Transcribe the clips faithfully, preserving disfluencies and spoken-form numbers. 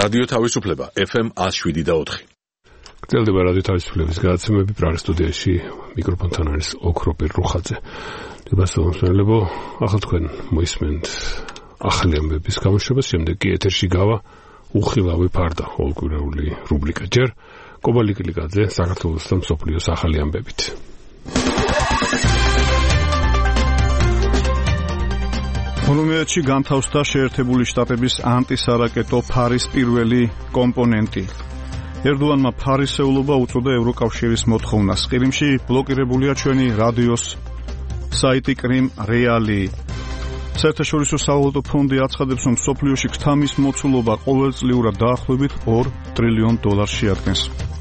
რადიო თავისუფლება ეფ ემ one oh seven და four. გრძელდება რადიო თავისუფლების გადაცემები პრაღის სტუდიაში მიკროფონთან არის ოქროპირ რუხაძე. დებასწრებო, ახლა თქვენ მოისმენთ ახალი ამბების გამოშვებას, შემდეგ კი ეთერში გავა უხილავი ფარდა ოლკვირეული რუბრიკა. ჯერ კობალიკილიკაძე საქართველოს და მსოფლიოს ახალი ამბებით. რუმინეთში განთავსდა შეერთებული შტატების ანტისარაკეტო ფარის პირველი კომპონენტი. ერდოანმა ფარისეულობა უწოდა ევროკავშირის მოთხოვნას. ყირიმში ბლოკირებულია ჩვენი რადიოს საიტი კრიმ რეალი. საერთაშორისო სავალუტო ფონდი აცხადებს, რომ მსოფლიოში ქთამის მოცულობა ყოველწლიურად დაახლოებით ორ ტრილიონ დოლარს შეადგენს.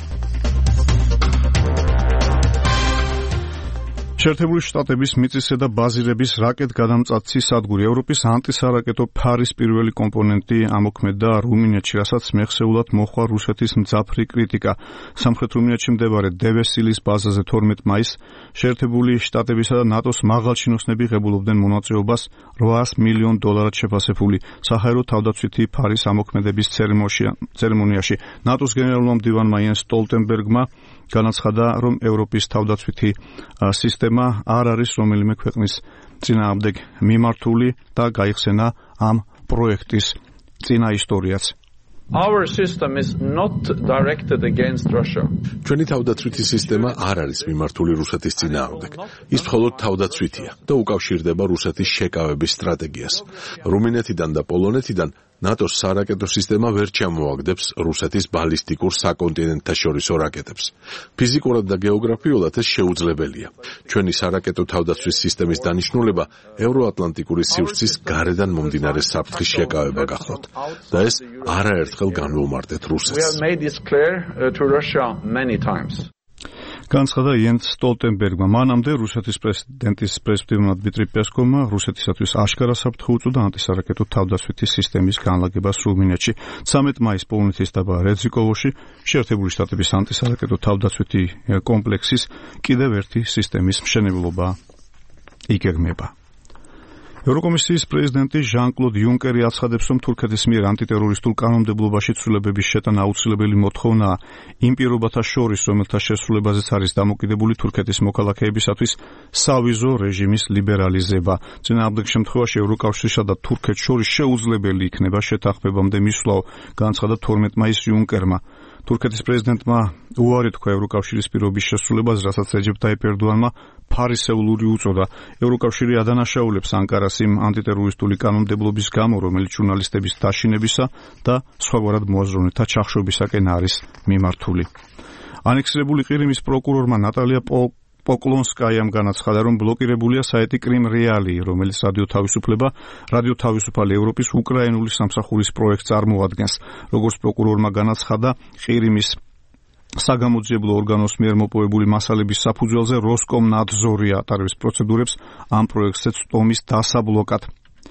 შეერთებული შტატების მიწისზედა და ბაზირების რაკეტგადამწაცი სადგური ევროპის ანტისარაკეტო ფარის პირველი კომპონენტი ამოქმედდა რუმინეთში, რასაც მეხსეულად მოჰყვა რუსეთის მძაფრი კრიტიკა. სამხრეთ რუმინეთში მდებარე დევესილის ბაზაზე თორმეტ მაისს შეერთებული შტატებისა და ნატოს მაღალჩინოსნები ღებულობდნენ მონაწილეობას რვაას მილიონ დოლარად შეფასებული საჰაერო თავდაცვითი ფარის ამოქმედების ცერემონიაში. ნატოს გენერალურმა მდივანმა იენს სტოლტენბერგმა განაცხადა, რომ ევროპის თავდაცვითი სისტემა არ არის რომელიმე ქვეყნის წინააღმდეგ მიმართული და გაიხსენა ამ პროექტის წინა ისტორიაც. Our system is not directed against Russia. ჩვენი თავდაცვითი სისტემა არ არის მიმართული რუსეთის წინააღმდეგ. ის მხოლოდ თავდაცვითია და უკავშირდება რუსეთის შეკავების სტრატეგიას. რუმინეთიდან და პოლონეთიდან ნატოს სარაკეტო სისტემა ვერ ჩამოაგდებს რუსეთის ბალისტიკურ საკონტინენტთაშორისო რაკეტებს. ფიზიკურად და გეოგრაფიულად ეს შეუძლებელია. ჩვენი სარაკეტო თავდაცვის სისტემის დანიშნულება ევროატლანტიკური სივრცის გარედან მომდინარე საფრთხის შეკავება გახლავთ და ეს არაერთხელ განვუმარტეთ რუსეთს. განცხადა იენს სტოლტენბერგმა. მანამდე რუსეთის პრეზიდენტის პრესმდივანმა დმიტრი პესკოვმა რუსეთისათვის აშკარა საფრთხე უწოდა ანტისარაკეტო თავდაცვითი სისტემის განლაგებას რუმინეთში. ცამეტ მაისს პოლონეთის დაბა რეძიკოვოში შეერთებული შტატების ანტისარაკეტო თავდაცვითი კომპლექსის კიდევ ერთი სისტემის მშენებლობა იგეგმება. ევროკომისიის პრეზიდენტი ჟან-კლოდ იუნკერი აცხადებს, რომ თურქეთის მიერ ანტიტერორისტულ კანონმდებლობაში ცვლილებების შეტანა აუცილებელი მოთხოვნაა იმ პირობათა შორის, რომელთა შესრულებაზეც არის დამოკიდებული თურქეთის მოქალაქეებისათვის სავიზო რეჟიმის ლიბერალიზება. წინააღმდეგ შემთხვევაში ევროკავშირსა და თურქეთს შორის შეუძლებელი იქნება შეთანხმებამდე მისვლა, განაცხადა თორმეტ მაისს იუნკერმა. თურქეთის პრეზიდენტმა უარი თქვა ევროკავშირის პირობის შესრულებას, რასაც რეჯეპ ტაიპ ერდოანმა ფარისეულური უწოდა. ევროკავშირი ადანაშაულებს ანკარას იმ ანტიტერორისტული კანონმდებლობის გამო, რომელიც ჟურნალისტების დაშინებისა და სხვაგვარად მოაზროვნეთა ჩახშობისაკენ არის მიმართული. ანექსირებული ყირიმის პროკურორმა ნატალია პოკლონსკაიამ განაცხადა, რომ ბლოკირებულია საიტი კრიმ რეალი, რომელიც რადიო თავისუფლება, რადიო თავისუფალი ევროპის უკრაინული სამსახურის პროექტს წარმოადგენს. როგორც პროკურორმა განაცხადა, ყირიმის საგამოძიებლო ორგანოს მიერ მოპოვებული მასალების საფუძველზე როსკომნადზორი ატარებს პროცედურებს ამ პროექტზე წტომის დასაბლოკად.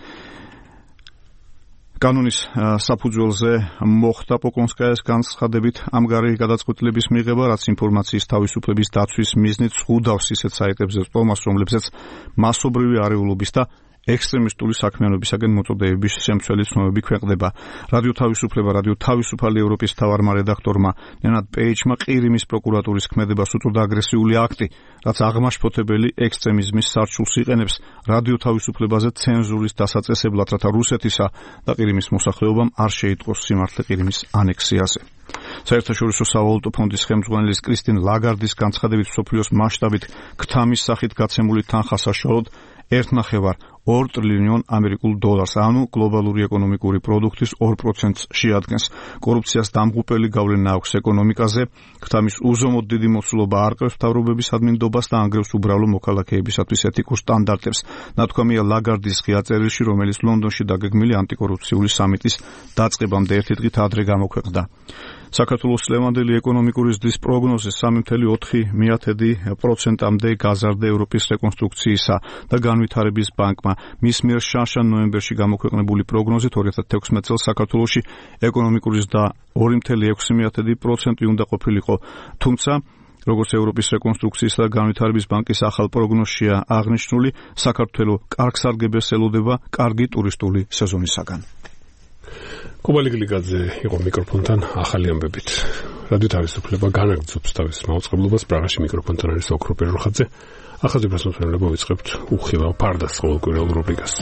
კანონის საფუძველზე მოხდა პოკლონსკაიას განცხადებით ამგვარი გადაწყვეტილების მიღება, რაც ინფორმაციის თავისუფლების დაცვის მიზნით ზღუდავს ისეთ საიტებზე წტომას, რომლებზეც მასობრივი არეულობის და ექსტრემისტული საქმიანობისაგან მოწოდებების შემცველი ცნობები ქვეყნდება. რადიო თავისუფლება, რადიო თავისუფალი ევროპის მთავარმა რედაქტორმა ნენად პეიჯმა ყირიმის პროკურატურის ქმედებას უწოდა აგრესიული აქტი, რაც აღმაშფოთებელი ექსტრემიზმის სარჩულს იყენებს რადიო თავისუფლებაზე ცენზურის დასაწესებლად, რათა რუსეთისა და ყირიმის მოსახლეობამ არ შეიტყოს სიმართლე ყირიმის ანექსიაზე. საერთაშორისო სავალუტო ფონდის ხელმძღვანელის კრისტინ ლაგარდის განცხადებით, მსოფლიოს მასშტაბით ქთამის სახით გაცემული თანხა საშუალოდ ერთ ნახევარ ორ ტრილიონ ამერიკულ დოლარს, ანუ გლობალური ეკონომიკური პროდუქტის ორ პროცენტს შეადგენს. კორუფციას დამღუპელი გავლენა აქვს ეკონომიკაზე, ქთამის უზომოდ დიდი მოცულობა არყევს მთავრობების ადმინდობას და ანგრევს უბრალო მოქალაქეებისათვის ეთიკურ სტანდარტებს. ნათქვამია ლაგარდის ღია წერილში, რომელიც ლონდონში დაგეგმილი ანტიკორუფციული სამიტის დაწყებამდე ერთი დღით ადრე გამოქვეყნდა. საქართველოს ლევანდელი ეკონომიკური ზრდის პროგნოზი სამი წელი ოთხი პროცენტამდე გაზარდა ევროპის რეკონსტრუქციისა და განვითარების ბანკმა. მის მიერ შანშან ნოემბერში გამოქვეყნებული პროგნოზით ორი ათას თექვსმეტ წელს საქართველოში ეკონომიკური ზრდა ორი წელი ექვსი პროცენტი უნდა ყოფილიყო, თუმცა როგორც ევროპის რეკონსტრუქციისა და განვითარების ბანკის ახალ პროგნოზშია აღნიშნული, საქართველო კარგ სარგებელს ელოდება კარგი ტურისტული სეზონისაგან. კობალი გლიკაძე იყო მიკროფონთან ახალი ამბებით. რადიო თავისუფლება განაგრძობს თავის მაუწყებლობას. პრაღაში მიკროფონთან არის ოქროპირ რუხაძე. ახალგაზრდა მოსმენელებო ვიწყებთ უხილავ ფარდას ყოველკვირეულ რუბრიკას.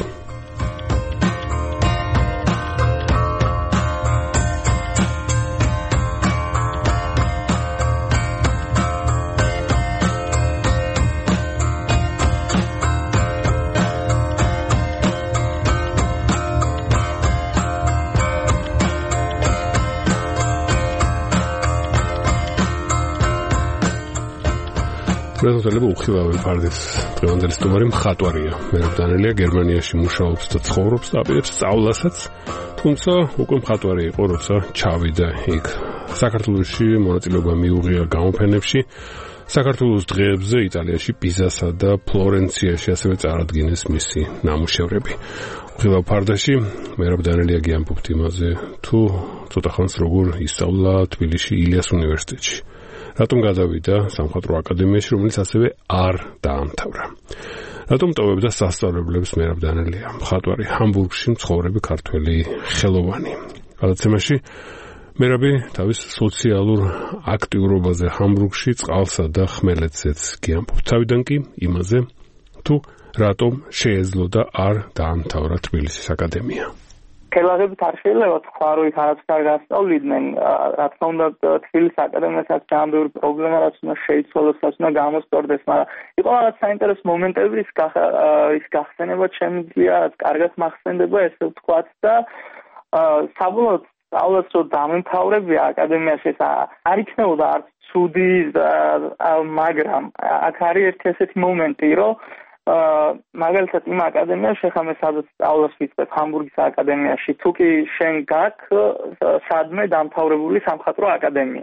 პრეზიდენტები უხილავენ ფარდის დღევანდელი სტუმარი მხატვარია. მერაბდანელია გერმანიაში მუშაობს და ცხოვრობს და აპირებს სწავლასაც, თუმცა უკვე მხატვარი იყო, როცა ჩავიდა იქ. საქართველოში მონაწილეობა მიუღია გამოფენებში, საქართველოს დღეებზე იტალიაში, პიზასა და ფლორენციაში ასევე წარადგინეს მისი ნამუშევრები. უხილავ ფარდაში მერაბდანელია გიამბობთ იმაზე, თუ ცოტა ხანს როგორ ისწავლა თბილისში ილიას უნივერსიტეტში. რატომ გადავიდა სამხატვრო აკადემიაში, რომელიც ასევე არ დაამთავრა. რატომ ტოვებდა სასწავლებლებს მერაბდანელია, მხატვარი, ჰამბურგში მცხოვრები ქართველი ხელოვანი. გადაცემაში მერაბი თავის სოციალურ აქტიურობაზე ჰამბურგში, წყალსა და ხმელეთზეც გიამბობს. თავიდან კი იმაზე, თუ რატომ შეეძლო და არ დაამთავრა თბილისის აკადემია. ხელაღებით არ შეიძლება თქვა, რომ იქ არაფერ გასწავლიდნენ. რა თქმა უნდა, თბილისის აკადემიასაც ძალიან ბევრი პრობლემა, რაც უნდა შეიცვალოს, რაც უნდა გამოსწორდეს, მაგრამ იყო რაღაც საინტერესო მომენტები, ის ის გახსენება შემიძლია, რაც კარგად მახსენდება, ესე ვთქვათ და საბოლოოდ სწავლაც რომ დამემთავრებია აკადემიაში, არ იქნებოდა არც ცუდი, მაგრამ აქ არის ერთი ესეთი მომენტი, რომ მაგალითად იმ აკადემიაში ხა მე სადაც სწავლას ვიწყებ ჰამბურგის აკადემიაში, თუ კი შენ გაქვს სადმე დამთავრებული სამხატვრო აკადემია.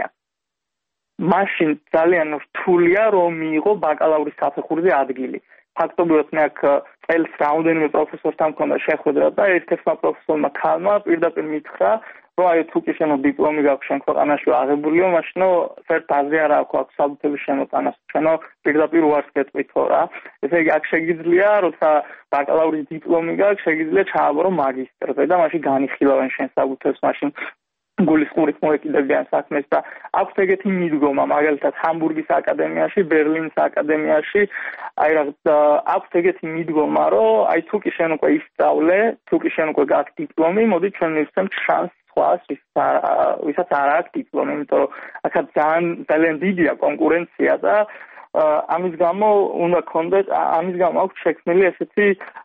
მაშინ ძალიან რთულია რომ მიიღო ბაკალავრის საფეხურზე ადგილი. ფაქტობრივად მე აქ წელს რაოდენიმე პროფესორთან მქონდა შეხვედრა და ერთ-ერთმა პროფესორმა ქალმა პირდაპირ მითხრა, რომ აი თუ კი შენო დიპლომი გაქვს შენ ქვეყანაში აღებულიო, მაშინო ერთ აზრი არ აქვს საბუთების შემოტანას. შენო პირდაპირ უარს გეტყვითო რა. ესე იგი აქ შეგიძლია, როცა ბაკალავრის დიპლომი გაქვს, შეგიძლია ჩააბარო მაგისტრზე და მაშინ განიხილავენ შენ საბუთებს, მაშინ გულისხმურით მოეკიდებიან საქმეს და აქვს ეგეთი მიდგომა, მაგალითად ჰამბურგის აკადემიაში, ბერლინის აკადემიაში, აი რა აქვს ეგეთი მიდგომა, რომ აი თუ კი შენ უკვე ისწავლე, თუ კი შენ უკვე გაქვს დიპლომი, მოდი ჩვენ მივცემთ შანსს სხვას, ვისაც არ აქვს დიპლომი, იმიტომ რომ აქაც ძალიან ძალიან დიდია კონკურენცია და ამის გამო უნდა გქონდეს, ამის გამო აქვს შექმნილი ესეთი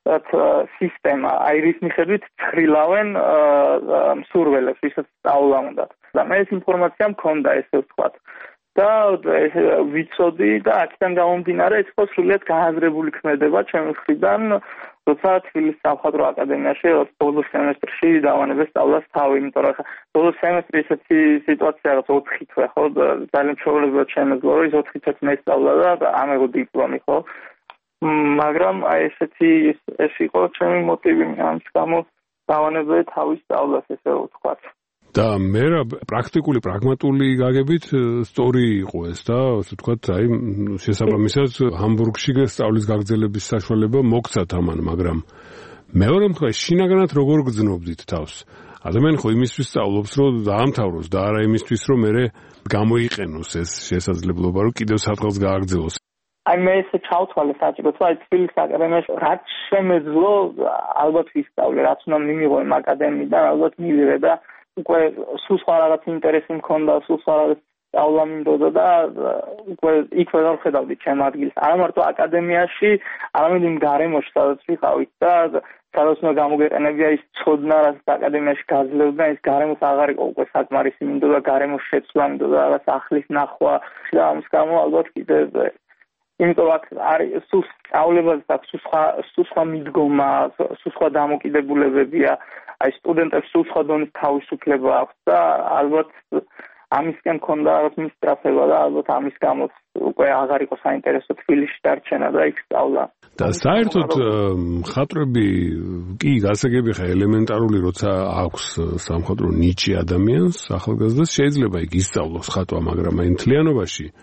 სისტემა, აი რის მიხედვით ცხრილავენ მსურველებს, ვისაც სწავლა უნდათ. და მე ეს ინფორმაცია მქონდა, ესე ვთქვათ. და ვიცოდი და აქედან გამომდინარე, ეს ხო სრულიად გააზრებული ქმედება ჩემი მხრიდან, როცა თბილისის სამხატვრო აკადემიაში ბოლო სემესტრში დავანებე სწავლას თავი, იმიტომ რომ ბოლო სემესტრი ესეთი სიტუაცია, რომ ოთხი თვე ხო ძალიან ჩვეულებრივად შემეძლო, რომ ის ოთხი თვე მესწავლა და ამეღო დიპლომი ხო. მაგრამ აი ესეთი ეს იყო ჩემი მოტივი, ამის გამო დავანებე თავის სწავლას, ესე ვთქვათ. და მე რა პრაქტიკული პრაგმატული გაგებით სწორი იყო ეს და ასე ვთქვათ, აი შესაბამისად ჰამბურგში სწავლის გაგრძელების საშუალება მოგცათ ამან, მაგრამ მეორე მხარეს შინაგანად როგორ გძნობდით თავს? ადამიანი ხო იმისთვის სწავლობს, რომ დაამთავროს და არა იმისთვის, რომ მე გამოიყენოს ეს შესაძლებლობა, რომ კიდევ სადღაც გააგრძელოს. აი მე ესე ჩავთვალე საჭიროდ, აი თბილისის აკადემიაში რაც შემეძლო, ალბათ ვისწავლე, რაც უნდა მიმიღო იმ აკადემიიდან, ალბათ მივიღე და უკვე სულ სხვა რაღაც ინტერესი მქონდა, სულ სხვა რაღაც სწავლა მინდოდა და უკვე იქვე ვერ ხედავდი ჩემ ადგილს. არა მარტო აკადემიაში, არამედ იმ გარემოში, სადაც ვიყავით და სადაც უნდა გამოგეყენებია ის ცოდნა, რაც აკადემიაში გაძლევდა, ის გარემოს აღარ იყო უკვე საკმარისი, მინდოდა გარემოს შეცვლა, მინდოდა რაღაც ახლის ნახვა და ამის გამო ალბათ კიდევ იმიტომ აქ არის სულ სწავლებაზე აქვს სულ სხვა სულ სხვა მიდგომა, სულ სხვა დამოკიდებულებებია. აი სტუდენტებს სულ სხვა დონის თავისუფლება აქვს და ალბათ ამისკენ მქონდა რაღაც მისწრაფება და ალბათ ამის გამო უკვე აღარ იყო საინტერესო თბილისში დარჩენა და იქ სწავლა. და საერთოდ მხატვრები კი გასაგები ხა ელემენტარული როცა აქვს სამხატვრო ნიჭი ადამიანს, ახალგაზრდას შეიძლება იქ ისწავლოს ხატვა, მაგრამ აი მთლიანობაში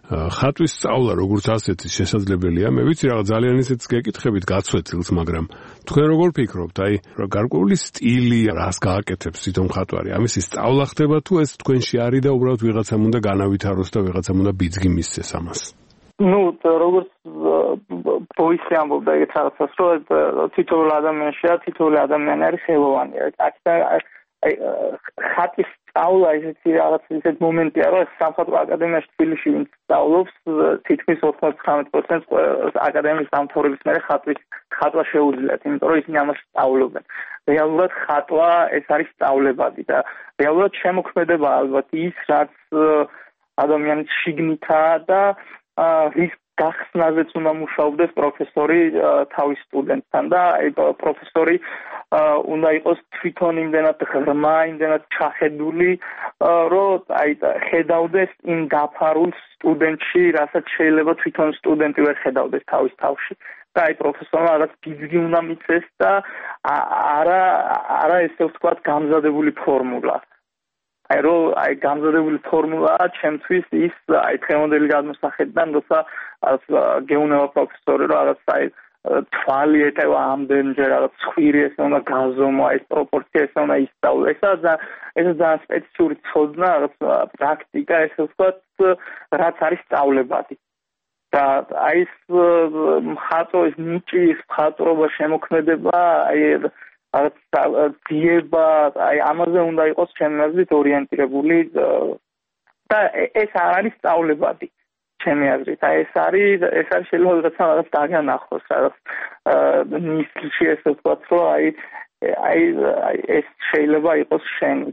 ხატვის სწავლა როგორც ასეთი შესაძლებელია. მე ვიცი რაღაც ძალიან ისეთ გეკითხებით გაცვეთილს, მაგრამ თქვენ როგორ ფიქრობთ? აი, გარკვეული სტილი რას გააკეთებს თვითონ მხატვარი? ამისი სწავლა ხდება თუ ეს თქვენში არის და უბრალოდ ვიღაცამ უნდა განავითაროს და ვიღაცამ უნდა ბიძგი მისცეს ამას? ну, როგორც ბოისი ამბობდა ეგეთ რაღაცას, რომ თითოეულ ადამიანშია, თითოეული ადამიანი არის ხელოვანი. აი, ხატის სწავლა ისეთი რაღაც ისეთ მომენტია, რომ სამხატვრო აკადემიაში თბილისში ვინც სწავლობს, თითქმის ოთხმოცდათხმეტ პროცენტს აკადემიის დამთავრების მერე ხატვის ხატვა შეუძლიათ, იმიტომ რომ ისინი ამას სწავლობენ. რეალურად ხატვა ეს არის სწავლებადი და რეალურად შემოქმედება ალბათ ის, რაც ადამიანის შიგნითაა და რის გახსნაზეც უნდა მუშაობდეს პროფესორი თავის სტუდენტთან და აი პროფესორი უნდა იყოს თვითონ იმდენად ღრმა, იმდენად ჩახედული, რომ აი ხედავდეს იმ დაფარულ სტუდენტში, რასაც შეიძლება თვითონ სტუდენტი ვერ ხედავდეს თავის თავში. და აი პროფესორმა რაღაც ბიძგი უნდა მიწეს და არა არა ესე ვთქვათ გამზადებული ფორმულა. აი რომ აი გამზადებული ფორმულაა ჩემთვის ის აი დღევანდელი გადმოსახედიდან, როცა გეუნება პროფესორი რომ რაღაც აი თვალი ეტევა ამდენჯერ რაღაც ხვირი ესე უნდა გაზომო, აი ეს პროპორცია ესე უნდა ისწავლო. ესა ეს ძალიან სპეციფიური ცოდნა, რაღაც პრაქტიკა ესე ვთქვათ, რაც არის სწავლებადი. და აი ეს მხატვრის ნიჭი, მხატვრობა, შემოქმედება, აი რაღაც ძიება, აი ამაზე უნდა იყოს ჩემი აზრით ორიენტირებული და ეს არ არის სწავლებადი ჩემი აზრით. აი ეს არის ეს არის შეიძლება რაღაცა რაღაც დაგანახოს, რაღაც ნისლში ესე ვთქვათ, რომ აი აი ეს შეიძლება იყოს შენი.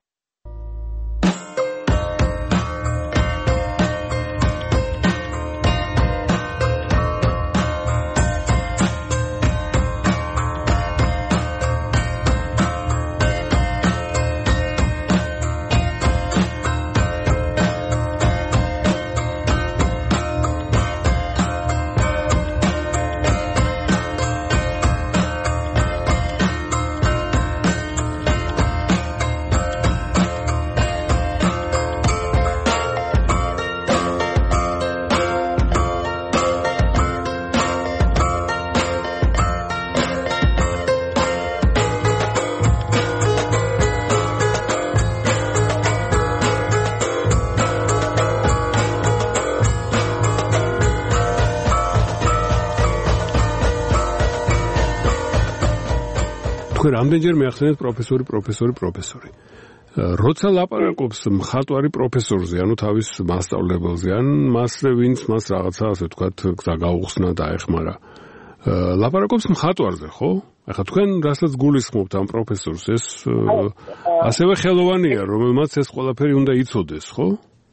თქვენ რამდენჯერ მეახსენეთ პროფესორი, პროფესორი, პროფესორი. როცა ლაპარაკობს მხატვარი პროფესორზე, ანუ თავის მასწავლებელზე, ან მასზე, ვინც მას რაღაცა, ასე ვთქვათ, გზა გაუხსნა და ეხმარა. ლაპარაკობს მხატვარზე, ხო? ახლა თქვენ რასაც გულისხმობთ ამ პროფესორს, ეს ასევე ხელოვანია, რომელმაც ეს ყველაფერი უნდა იცოდეს, ხო?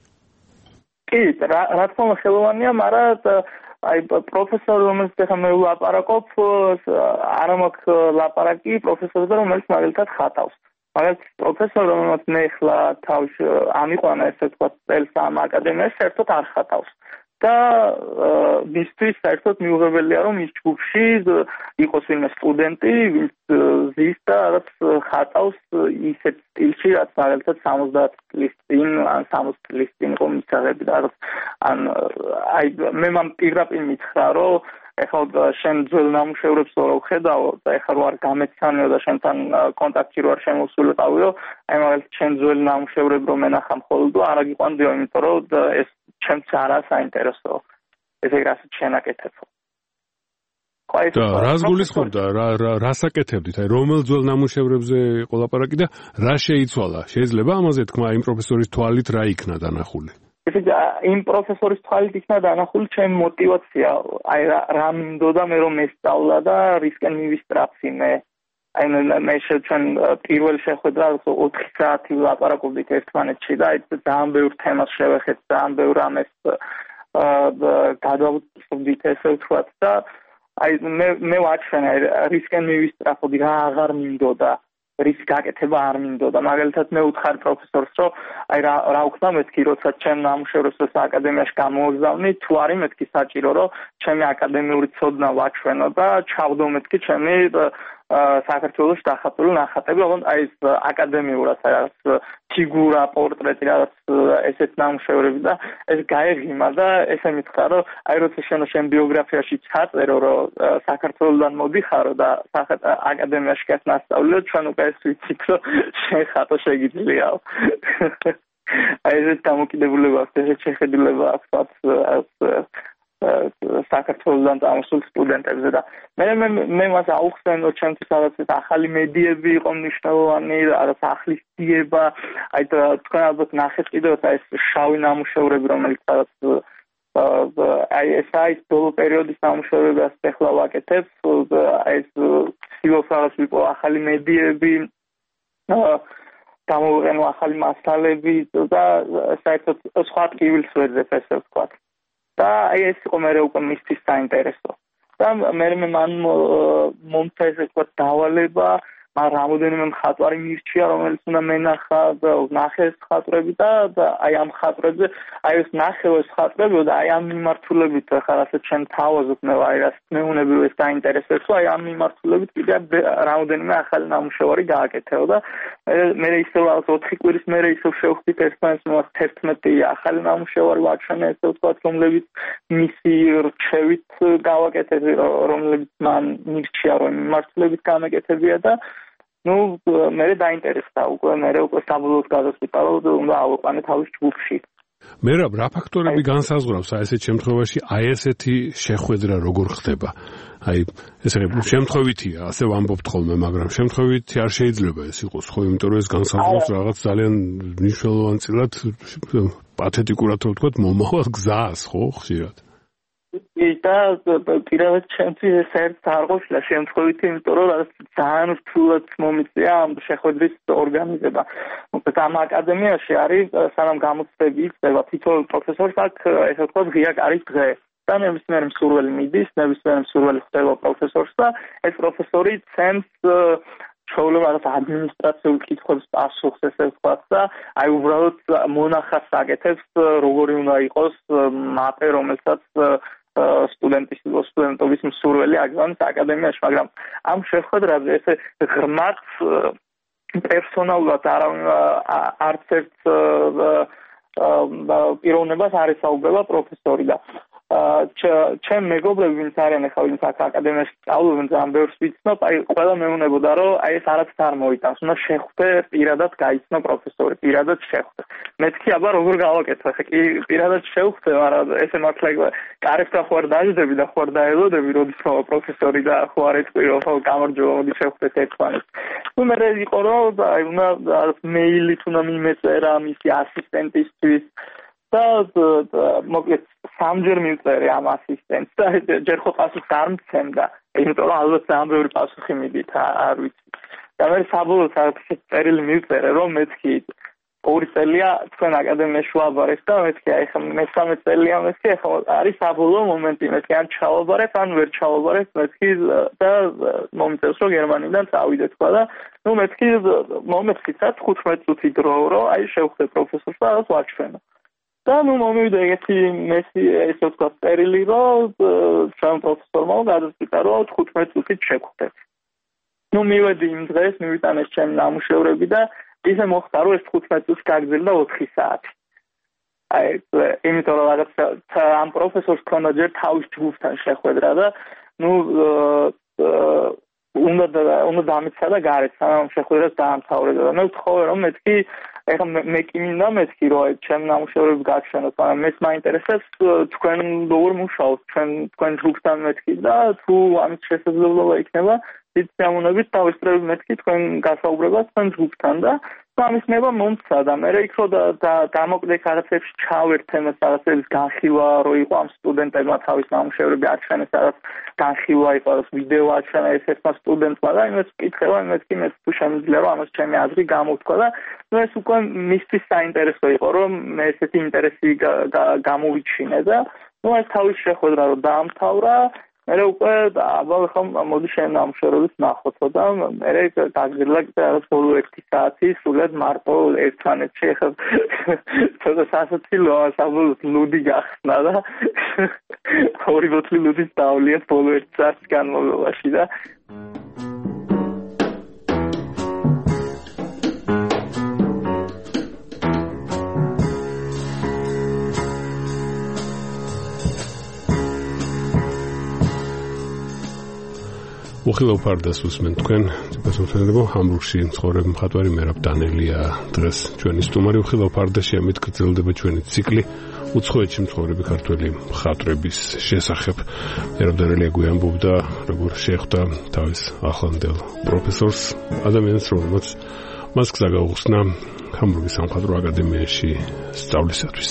კი, რა თქმა უნდა ხელოვანია, მაგრამ აი პროფესორი რომელიც ახლა მე ვლაპარაკობ, არ მაქვს ლაპარაკი პროფესორზე, რომელიც მაგალითად ხატავს. მაგალითად პროფესორი რომელიც მე ახლა თავში ამიყვანა ესე ვთქვათ წელს ამ აკადემიაში, საერთოდ არ ხატავს. და მისთვის საერთოდ მიუღებელია რომ ის ჯგუფში იყოს ვინმე სტუდენტი, ვინც ზის და რაც ხატავს ისეთ სტილში, რაც მაგალითად სამოცდაათ წლის წინ ან სამოცდაათ წლის წინ იყო მისაღები და რაც ან აი მე მამ პირდაპირ მითხრა რომ ეხლა შენ ძველ ნამუშევრებს რო ვხედავ და ეხლა რო არ გამეცანეო და შენთან კონტაქტი რო არ შემოსულიყავიო, აი მაგალითად შენ ძველ ნამუშევრებს რო მენახა მხოლოდ არ აგიყვანდიო, იმიტომ რომ ეს ჩემს არა საინტერესო. ესე რასაც შენაკეთებო. და რას გულისხმობ და რა რას აკეთებდით? აი რომელ ძველ ნამუშევრებზე იყო ლაპარაკი და რა შეიცვალა? შეიძლება ამაზე თქვა იმ პროფესორის თვალით რა იქნა დანახული? იმ პროფესორის თვალით იქნა დანახული ჩემი мотиваცია. აი რა მინდოდა მე რომ მესწავლა და რისკენ მივისტრაფი მე. აი მე ჩვენ პირველ შეხვედრა ოთხი საათი ვლაპარაკობდით ერთმანეთში და აი ძალიან ბევრ თემას შევეხეთ, ძალიან ბევრ ამას გადავწყვიტეთ ესე ვთქვათ და აი მე მე ვაჩვენე რისკენ მივისტრაფოდი, რა აღარ მინდოდა, რის გაკეთება არ მინდოდა. მაგალითად მე ვუთხარი პროფესორს რომ აი რა რა ვქნა მეთქი, როცა ჩემ ნამუშევრებს როცა აკადემიაში გამოვზავნი, თუ არის მეთქი საჭირო რომ ჩემი აკადემიური ცოდნა ვაჩვენო და ჩავდო მეთქი ჩემი საქართველოს დახატული ნახატები, ოღონდ აი ეს აკადემიურად რაღაც ფიგურა, პორტრეტი, რაღაც ესეთ ნამუშევრები და ეს გაეღიმა და ესე მითხრა, რომ აი როცა შენ შენ ბიოგრაფიაში ჩაწერო, რომ საქართველოსდან მოდიხარო და აკადემიაში გასწავლიო, ჩვენ უკვე ეს ვიცით, რომ შენ ხატო შეგიძლიაო. აი ეს დამოკიდებულება აქვს, ეს შეხედულება აქვს საქართველოსდან წამოსულ სტუდენტებზე და მე მე მე მას აუხსენ, რომ ჩემთვის რაღაც ახალი მედიები იყო მნიშვნელოვანი, რაღაც ახლის ძიება, აი თქვენ ალბათ ნახეთ კიდევ ეს შავი ნამუშევრები, რომელიც რაღაც აი ეს არის ბოლო პერიოდის ნამუშევრები, ასე ახლა ვაკეთებ, აი ეს ცდილობს რაღაც ვიყო ახალი მედიები, გამოვიყენო ახალი მასალები და საერთოდ სხვა ტკივილს ვეძებ, ესე ვთქვათ. და აი ეს იყო მე უკვე მისთვის საინტერესო. და მე მე მან მომცა ესე ვთქვათ დავალება, მაგრამ რამოდენიმე მხატვარი მირჩია, რომელიც უნდა მენახა და ნახე ეს მხატვრები და აი ამ მხატვრებზე, აი ეს ნახე ეს მხატვრები და აი ამ მიმართულებით ხა რასაც ჩვენ თავაზობ მე აი რას მეუნებრივ ეს დაინტერესებს, აი ამ მიმართულებით კიდე რამოდენიმე ახალი ნამუშევარი გააკეთეო და მე ისევ რაღაც ოთხი კვირის მერე ისევ შევხვდით ერთმანეთს თერთმეტი ახალი ნამუშევარი ვაჩვენე, ესე ვთქვათ, რომლებიც მისი რჩევით გავაკეთეთ, რომლებიც მან მირჩია, რომ მიმართულებით გამეკეთებია და ну, მე დაინტერესდა უკვე, მე უკვე საბოლოოდ გადავწყვიტარო, უნდა ავაყანე თავის ჯგუფში. მე რა ფაქტორები განსაზღვრავს აი ესეთ შემთხვევაში აი ესეთი შეხვედრა როგორ ხდება? აი ესე შემთხვევითია, ასე ვამბობთ ხოლმე, მაგრამ შემთხვევითი არ შეიძლება ეს იყოს, ხო, იმიტომ რომ ეს განსაზღვრავს რაღაც ძალიან მნიშვნელოვანწილად პათეტიკურად რო ვთქვათ, მომავალ გზას, ხო, ხშირად. და პირადად ჩემთვის ეს ერთ არ ყოფილა შემთხვევითი, იმიტომ რომ ძალიან რთულად მომიწია ამ შეხვედრის ორგანიზება. მოკლედ ამ აკადემიაში არის სანამ გამოცდები იწყება, თითოეულ პროფესორს აქვს ესე ვთქვათ ღია კარის დღე. და ნებისმიერი მსურველი მიდის, ნებისმიერი მსურველი ხვდება პროფესორს და ეს პროფესორი ცემს ჩვეულებრივ ადმინისტრაციულ კითხვებს პასუხს, ესე ვთქვათ და აი უბრალოდ მონახავს აკეთებს, როგორი უნდა იყოს მაპე, რომელსაც სტუდენტის სტუდენტობის მსურველი აგზავნის აკადემიაში, მაგრამ ამ შეხვედრაზე ესე ღრმად პერსონალურად არც ერთ პიროვნებას არ ესაუბრება პროფესორი და ჩემ მეგობრები ვინც არიან ახლა ვინც აქ აკადემიაში სწავლობენ ძალიან ბევრს ვიცნობ, აი ყველა მეუბნებოდა რომ აი ეს არც არ მოიტანს, უნდა შეხვდე პირადად გაიცნო პროფესორი, პირადად შეხვდე. მეთქი აბა როგორ გავაკეთო, ხა კი პირადად შევხვდე, მაგრამ ესე მართლა კარებთან ხوار დაждები და ხوار დაელოდები, როდის მოვა პროფესორი და ხوار ეწყვიო, ხო გამარჯობა, მოდი შევხვდეთ ერთმანეთს. ნუ მე იყო რომ აი უნდა მეილით უნდა მიმეწერა მისი ასისტენტისთვის და მოკლედ სამჯერ მივწერე ამ ასისტენტს და ჯერ ხო პასუხს არ მცემდა, იმიტომ რომ ალბათ ძალიან ბევრი პასუხი მიდით, არ ვიცი. და მე საბოლოოდ საერთოდ წერილი მივწერე, რომ მეთქი ორი წელია თქვენ აკადემიაში ვაბარეთ და მეთქი აი ხა მესამე წელია მეთქი, ხა არის საბოლოო მომენტი, მეთქი ან ჩავაბარეთ, ან ვერ ჩავაბარეთ, მეთქი და მომწევს რომ გერმანიიდან წავიდე თქვა და ნუ მეთქი მომეცით თხუთმეტ წუთი დრო, რომ აი შევხვდე პროფესორს და ვაჩვენო. და ნუ მომივიდა ეგეთი მესი ესე ვთქვათ წერილი, რომ ჩვენ პროფესორმა გადაწყვიტა, რომ თხუთმეტ წუთით შევხვდეთ. ნუ მივედი იმ დღეს, მივიტანე ჩემი ნამუშევრები და ისე მოხდა, რომ ეს თხუთმეტ წუთი გაგრძელდა ოთხი საათი. აი, იმიტომ რომ რაღაც ამ პროფესორს ქონდა ჯერ თავის ჯგუფთან შეხვედრა და ნუ უნდა უნდა დამეცა და გარეთ სანამ შეხვედრას დაამთავრებდა და მე ვთხოვე რომ მეთქი ეხლა მე კი მინდა მეთქი რომ აი ჩემ ნამუშევრებს გაჩვენოთ, მაგრამ მეც მაინტერესებს თქვენ როგორ მუშაობთ, ჩვენ თქვენ ჯგუფთან მეთქი და თუ ამის შესაძლებლობა იქნება დიდ სიამოვნებით დავესწრები მეთქი თქვენ გასაუბრებას თქვენ ჯგუფთან და ამის ნება მომცა და მე იქ რომ დამოკლე რაღაცებში ჩავერთე მე რაღაცების განხილვა რო იყო ამ სტუდენტებმა თავის ნამუშევრები აჩვენეს, რაღაც განხილვა იყო, ვიდეო აჩვენა ერთ-ერთმა სტუდენტმა და იმას ვკითხება, იმას კი მე თუ შემიძლია რომ ამას ჩემი აზრი გამოვთქვა და ნუ ეს უკვე მისთვის საინტერესო იყო, რომ მე ესეთი ინტერესი გამოვიჩინე და ნუ ეს თავის შეხვედრა რომ დაამთავრა, მე უკვე აბა ხომ მოდი შენ ნამუშევრებს ნახოთო და მე გაგრძელა კიდევ ბოლო ერთი საათი სულად მარტო ერთმანეთში, ხა ცოტა სასაცილოა, საბოლოოდ ლუდი გახსნა და ორი ბოთლი ლუდის დავლიათ ბოლო ერთი საათის განმავლობაში და უხილავ ფარდას უსმენ თქვენ ციფროსოფენებო ჰამბურგში მცხოვრები მხატვარი მერაბ დანელია დღეს ჩვენი სტუმარი უხილავ ფარდაში ამით გრძელდება ჩვენი ციკლი უცხოეთში მცხოვრები ქართველი მხატვრების შესახებ მერაბ დანელია გვიამბობდა როგორ შეხვდა თავის ახლანდელ პროფესორს ადამიანს რომელმაც მას გზა გაუხსნა ჰამბურგის სამხატვრო აკადემიაში სწავლისათვის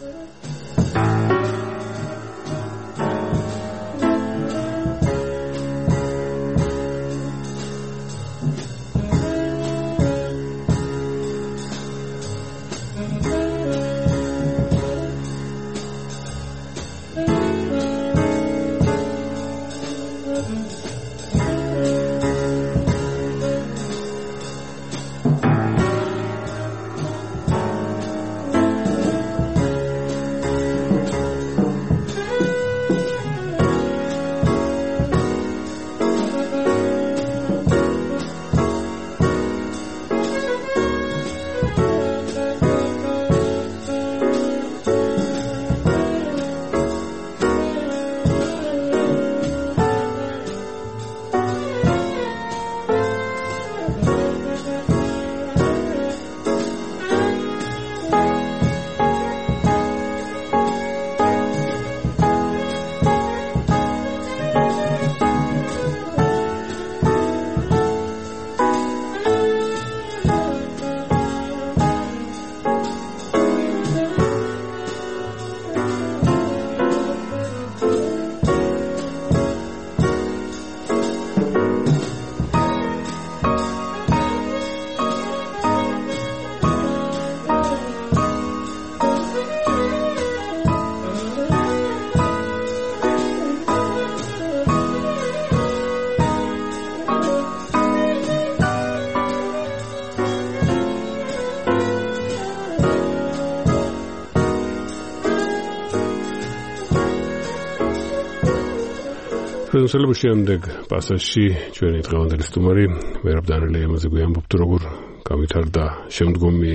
პროფესორ შემდეგ პასაჟში ჩვენი დღევანდელი სტუმარი მერაბ დანელია ამაზე გვიამბობთ როგორ გამვითარდა შემდგომი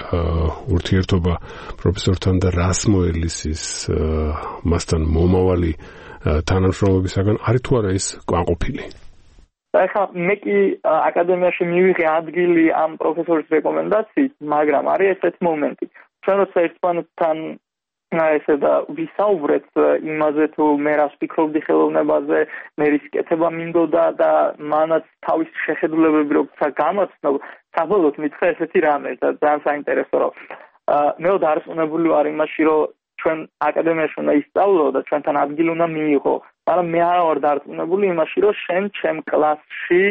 ურთიერთობა პროფესორთან და რას მოელისის მასთან მომავალი თანამშრომლობისაგან არის თუ არა ის კმაყოფილი ახლა მე კი აკადემიაში მივიღე ადგილი ამ პროფესორის რეკომენდაციით მაგრამ არის ესეთი მომენტი ჩვენ როცა ერთმანეთთან ესე და ვისაუბრეთ იმაზე თუ მე რას ვფიქრობდი ხელოვნებაზე, მე რის კეთება მინდოდა და მანაც თავის შეხედულებები როცა გამოცნო, საბოლოოდ მითხრა ესეთი რამე და ძალიან საინტერესო რომ მე დარწმუნებული ვარ იმაში რომ ჩვენ აკადემიაში უნდა ისწავლო და ჩვენთან ადგილი უნდა მიიღო, მაგრამ მე არ ვარ დარწმუნებული იმაში რომ შენ ჩემ კლასში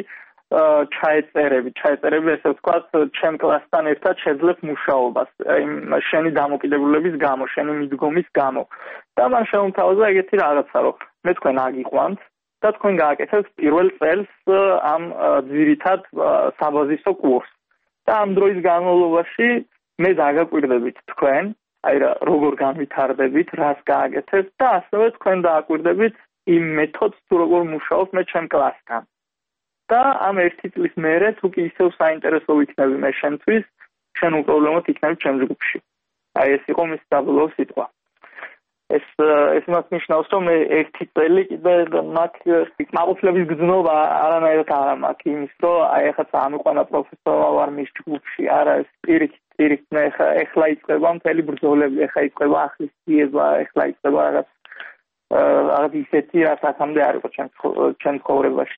ჩაეწერები, ჩაეწერები ესე ვთქვათ, ჩემ კლასთან ერთად შეძლებ მუშაობას, იმ შენი დამოკიდებულების გამო, შენი მიდგომის გამო. და მან შემოთავაზა ეგეთი რაღაცა, რომ მე თქვენ აგიყვანთ და თქვენ გააკეთებთ პირველ წელს ამ ძირითად საბაზისო კურსს. და ამ დროის განმავლობაში მე დაგაკვირდებით თქვენ, აი რა როგორ განვითარდებით, რას გააკეთებთ და ასევე თქვენ დააკვირდებით იმ მეთოდს, თუ როგორ მუშაობთ მე ჩემ კლასთან. და ამ ერთი წლის მერე თუ კი ისევ საინტერესო ვიქნები მე შენთვის, შენ უპრობლემოდ იქნები ჩემ ჯგუფში. აი ეს იყო მის საბოლოო სიტყვა. ეს ეს მას ნიშნავს, რომ მე ერთი წელი კიდე მაგ კმაყოფილების გზნობა არანაირად არ მაქვს იმის, რომ აი ახლა წამიყვანა პროფესორმა ვარ მის ჯგუფში, არა ეს პირიქით პირიქით მე ახლა ახლა იწყება მთელი ბრძოლები, ახლა იწყება ახლის ძიება, ახლა იწყება რაღაც რაღაც ისეთი რაც აქამდე არ იყო ჩემ ჩემ ცხოვრებაში.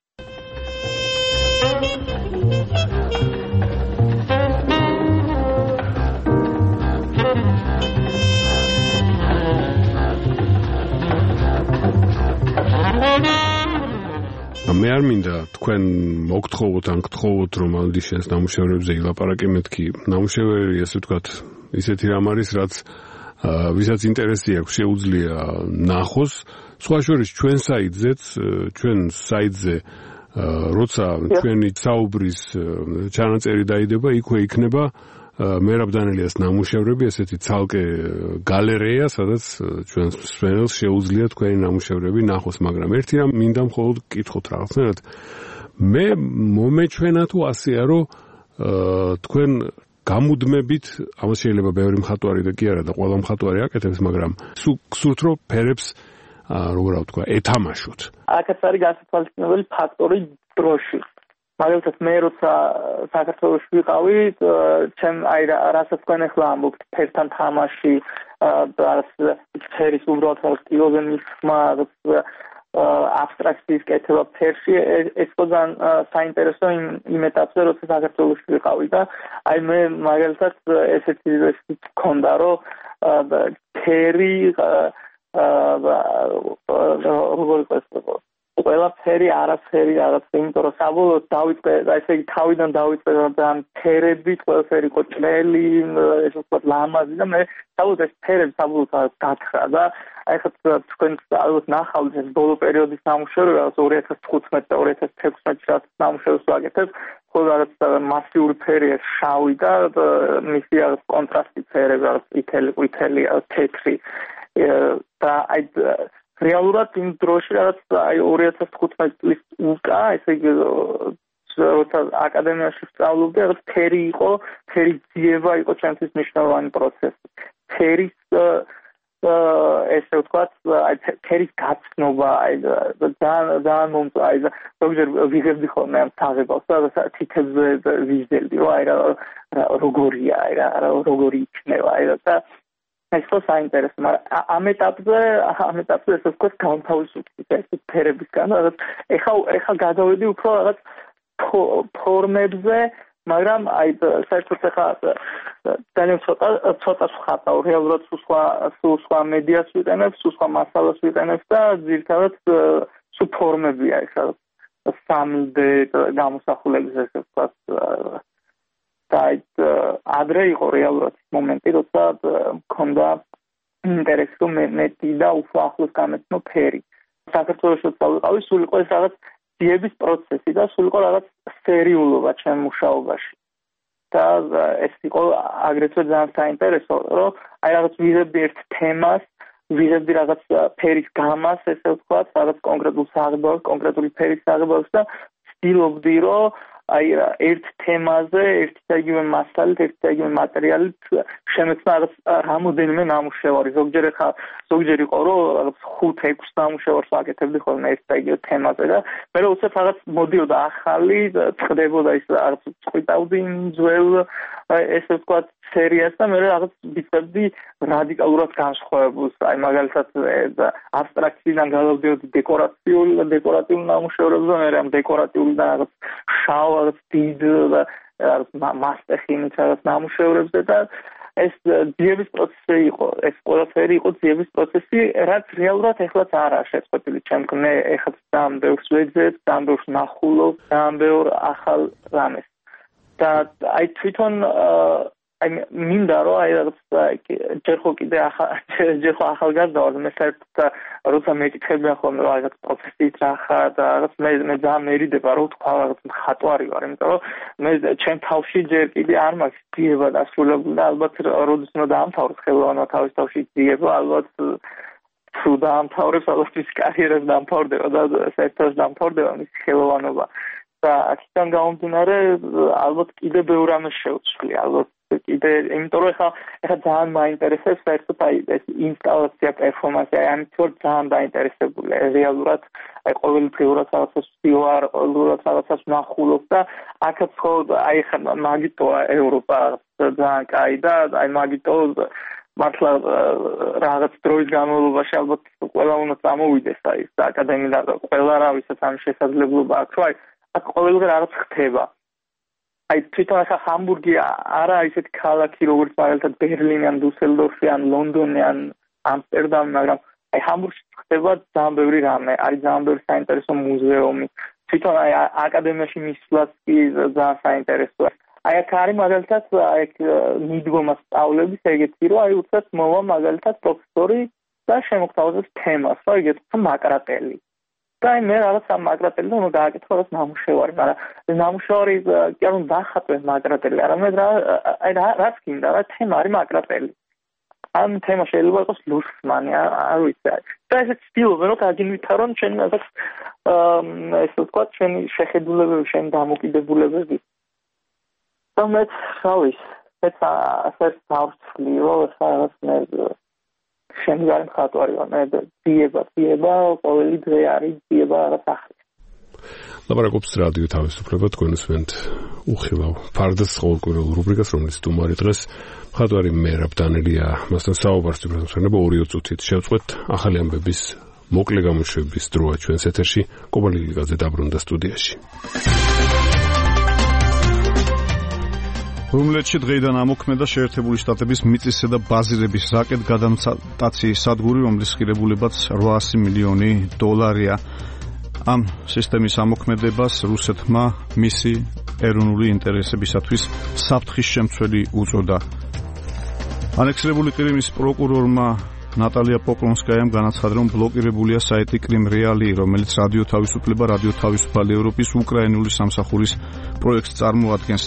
მე არ მინდა თქვენ მოგთხოვოთ ან გთხოვოთ რომ ალდი შენს ნამუშევრებზე ილაპარაკე მეთქი ნამუშევარი ესე ვთქვათ ისეთი რამ არის რაც ვისაც ინტერესი აქვს შეუძლია ნახოს სხვა შორის ჩვენ საიტზეც ჩვენ საიტზე როცა ჩვენი საუბრის ჩანაწერი დაიდება იქვე იქნება მერაბ დანელიას ნამუშევრები ესეთი ცალკე გალერეა სადაც ჩვენ მსმენელს შეუძლია თქვენი ნამუშევრები ნახოს მაგრამ ერთი რამ მინდა მხოლოდ გკითხოთ რაღაცნაირად მე მომეჩვენა თუ ასეა რომ თქვენ გამუდმებით ამას შეიძლება ბევრი მხატვარი და კი არა და ყველა მხატვარი აკეთებს მაგრამ სულ გსურთ რომ ფერებს როგორ ვთქვა, ეთამაშოთ. აქაც არის გასათვალისწინებელი ფაქტორი დროში. მაგალითად მე როცა საქართველოში ვიყავი, ჩემ აი რასაც თქვენ ახლა ამბობთ, ფერთან თამაში, რაც ფერის უბრალოდ სტილოზე მისხმა, აბსტრაქციის კეთება ფერში, ეს ძალიან საინტერესო იმ ეტაპზე, როცა საქართველოში ვიყავი და აი მე მაგალითად ესეთი მქონდა, რომ ფერი როგორ იყო ყველაფერი არაფერი რაღაც, იმიტომ რომ საბოლოოდ დავიწყე, ესე იგი თავიდან დავიწყე და ფერები ყველაფერი იყო ჭრელი, ესე ვთქვათ ლამაზი და მე საბოლოოდ ეს ფერები საბოლოოდ გათხრა და აი ხა თქვენ ალბათ ნახავთ ეს ბოლო პერიოდის ნამუშევრები, რაღაც ორი ათას თხუთმეტი და ორი ათას თექვსმეტი რაც ნამუშევრს ვაკეთებ, ხოლო რაღაც მასიური ფერია შავი და მისი რაღაც კონტრასტი ფერები, რაღაც წითელი, ყვითელი, თეთრი და აი რეალურად იმ დროში რაც აი ორი ათას თხუთმეტი წლის უკა, ესე იგი როცა აკადემიაში ვსწავლობდი, რაღაც ფერი იყო, ფერის ძიება იყო ჩემთვის მნიშვნელოვანი პროცესი. ფერის ესე ვთქვათ, აი ფერის გაცნობა, აი ძალიან ძალიან მომწვა, აი ზოგჯერ ვიღებდი ხოლმე ამ საღებავს და თითებზე ვიზრდებდი, რომ აი რა როგორია, აი რა როგორი იქნება, აი და ეს ხო საინტერესო, მაგრამ ამ ეტაპზე, ამ ეტაპზე ესე ვთქვათ, განთავისუფლდი ეს ფერებისგან, რაღაც ეხლა ეხლა გადავედი უფრო რაღაც ფორმებზე, მაგრამ აი საერთოდ ეხლა ძალიან ცოტა ცოტა ხატავ, რეალურად სხვა სულ სხვა მედიას ვიყენებ, სულ სხვა მასალას ვიყენებ და ძირითადად სულ ფორმებია ეხლა სამი დე გამოსახულების ესე ვთქვათ და ადრე იყო რეალურად მომენტი, როცა მქონდა ინტერესი რომ მეტი და უფრო ახლოს გამეცნო ფერი. საქართველოში ვიყავი, სულ იყო ეს რაღაც ძიების პროცესი და სულ იყო რაღაც სერიულობა ჩემ მუშაობაში. და ეს იყო აგრეთვე ძალიან საინტერესო, რომ აი რაღაც ვიღებდი ერთ თემას, ვიღებდი რაღაც ფერის გამას, ესე ვთქვათ, რაღაც კონკრეტულ საღებავს, კონკრეტული ფერის საღებავს და ვცდილობდი, რომ აი ერთ თემაზე, ერთ და იგივე მასალით, ერთ და იგივე მასალით შემეცნა რაღაც რამოდენიმე ნამუშევარი. ზოგჯერ ხა ზოგჯერ იყო რომ რაღაც ხუთ ექვს ნამუშევარს ვაკეთებდი ხოლმე ერთ და იგივე თემაზე და მე რო უცებ რაღაც მოდიოდა ახალი, წხდებოდა ის რაღაც წყვიტავდი ძველ ესე ვთქვათ სერიას და მე რაღაც ვიწყებდი რადიკალურად განსხვავებულს. აი მაგალითად აბსტრაქციიდან გადავდიოდი დეკორაციულ დეკორატიულ ნამუშევრებზე, მე ამ დეკორატიულიდან რაღაც შავ რაღაც დიდ მასტეხინით რაღაც ნამუშევრებზე და ეს ძიების პროცესი იყო, ეს ყველაფერი იყო ძიების პროცესი, რაც რეალურად ეხლაც არაა შეწყვეტილი ჩემგან. მე ეხლაც ძალიან ბევრს ვეძებ, ძალიან ბევრს ნახულობ, ძალიან ბევრ ახალ რამეს. და აი თვითონ აი მინდა რომ აი რაღაც ჯერ ხო კიდე ახალ ჯერ ხო ახალგაზრდა ვარ, მე საერთოდ როცა მეკითხებიან ხოლმე რაღაც პროფესიით რა ხარ და რაღაც მე მე ძალიან მერიდება რომ თქვა რაღაც მხატვარი ვარ, იმიტომ რომ მე ჩემ თავში ჯერ კიდე არ მაქვს ძიება დასრულებული და ალბათ როდის უნდა დაამთავროს ხელოვანობა თავის თავში ძიება, ალბათ თუ დაამთავრებს, ალბათ ის კარიერას დაამთავრდება და საერთოდ დაამთავრდება მის ხელოვანობა. და აქედან გამომდინარე ალბათ კიდე ბევრ ამას შევცვლი, ალბათ კიდე, იმიტომ რომ ეხლა ეხლა ძალიან მაინტერესებს საერთოდ აი ეს ინსტალაცია, პერფორმანსი, აი ამით ვარ ძალიან დაინტერესებული. რეალურად აი ყოველდღიურად რაღაცას ვარ, ყოველდღიურად რაღაცას ვნახულობ და აქაც ხო აი ეხლა მაგიტოა ევროპა ძალიან კაი და აი მაგიტო მართლა რაღაც დროის განმავლობაში ალბათ ყველა უნდა წამოვიდეს აი აკადემიიდან ყველა რა ვისაც ამ შესაძლებლობა აქვს, რომ აი აქ ყოველდღე რაღაც ხდება. აი თვითონ ახლა ჰამბურგი არა ისეთი ქალაქი როგორც მაგალითად ბერლინი ან დუსელდორფი ან ლონდონი ან ამსტერდამი, მაგრამ აი ჰამბურგში ხდება ძალიან ბევრი რამე, არის ძალიან ბევრი საინტერესო მუზეუმი. თვითონ აი აკადემიაში მისვლაც კი ძალიან საინტერესოა. აი აქ არის მაგალითად აი მიდგომა სწავლების ეგეთი, რომ აი უცებ მოვა მაგალითად პროფესორი და შემოგთავაზებს თემას, რა იგივე მაკრატელი. და აი მე რაღაც ამ მაკრატელზე უნდა გააკეთო რაღაც ნამუშევარი, მაგრამ ეს ნამუშევარი კი არ უნდა დახატვე მაკრატელი, არამედ რა აი რაც გინდა, რა თემა არის მაკრატელი. ამ თემა შეიძლება იყოს ლუსმანი, არ ვიცი. და ეს ცდილობენ რომ გაგინვითარო ჩვენ რაღაც ესე ვთქვათ ჩვენი შეხედულებები, ჩვენი დამოკიდებულებები. და მე რა ვიცი, ეს ასე დავწლი, რომ რაღაც მე შემდგარი მხატვარი ვარ, მე ძიება, ძიება, ყოველი დღე არის ძიება რაღაც ახალი. ლაპარაკობს რადიო თავისუფლება, თქვენ უსმენთ უხილავ ფარდას ყოველკვირეულ რუბრიკას, რომელიც სტუმარი დღეს მხატვარი მერაბ დანელია, მასთან საუბარს ვიბრუნებთ ორი წუთით შევწყვეთ ახალი ამბების მოკლე გამოშვების დროა ჩვენს ეთერში. კობალიგაძე დაბრუნდა სტუდიაში. რუმლეთში დღეიდან ამოქმედა შეერთებული შტატების მიწისზედა და ბაზირების რაკეტ-გადამტაცი სადგური, რომლის ღირებულებაც რვაასი მილიონი დოლარია. ამ სისტემის ამოქმედებას რუსეთმა მისი ეროვნული ინტერესებისათვის საფრთხის შემცველი უწოდა. ანექსირებული ყირიმის პროკურორმა ნატალია პოპლონსკაიამ განაცხადა, რომ ბლოკირებულია საიტი კრიმ რეალი, რომელიც რადიო თავისუფლება, რადიო თავისუფალი ევროპის უკრაინული სამსახურის პროექტს წარმოადგენს.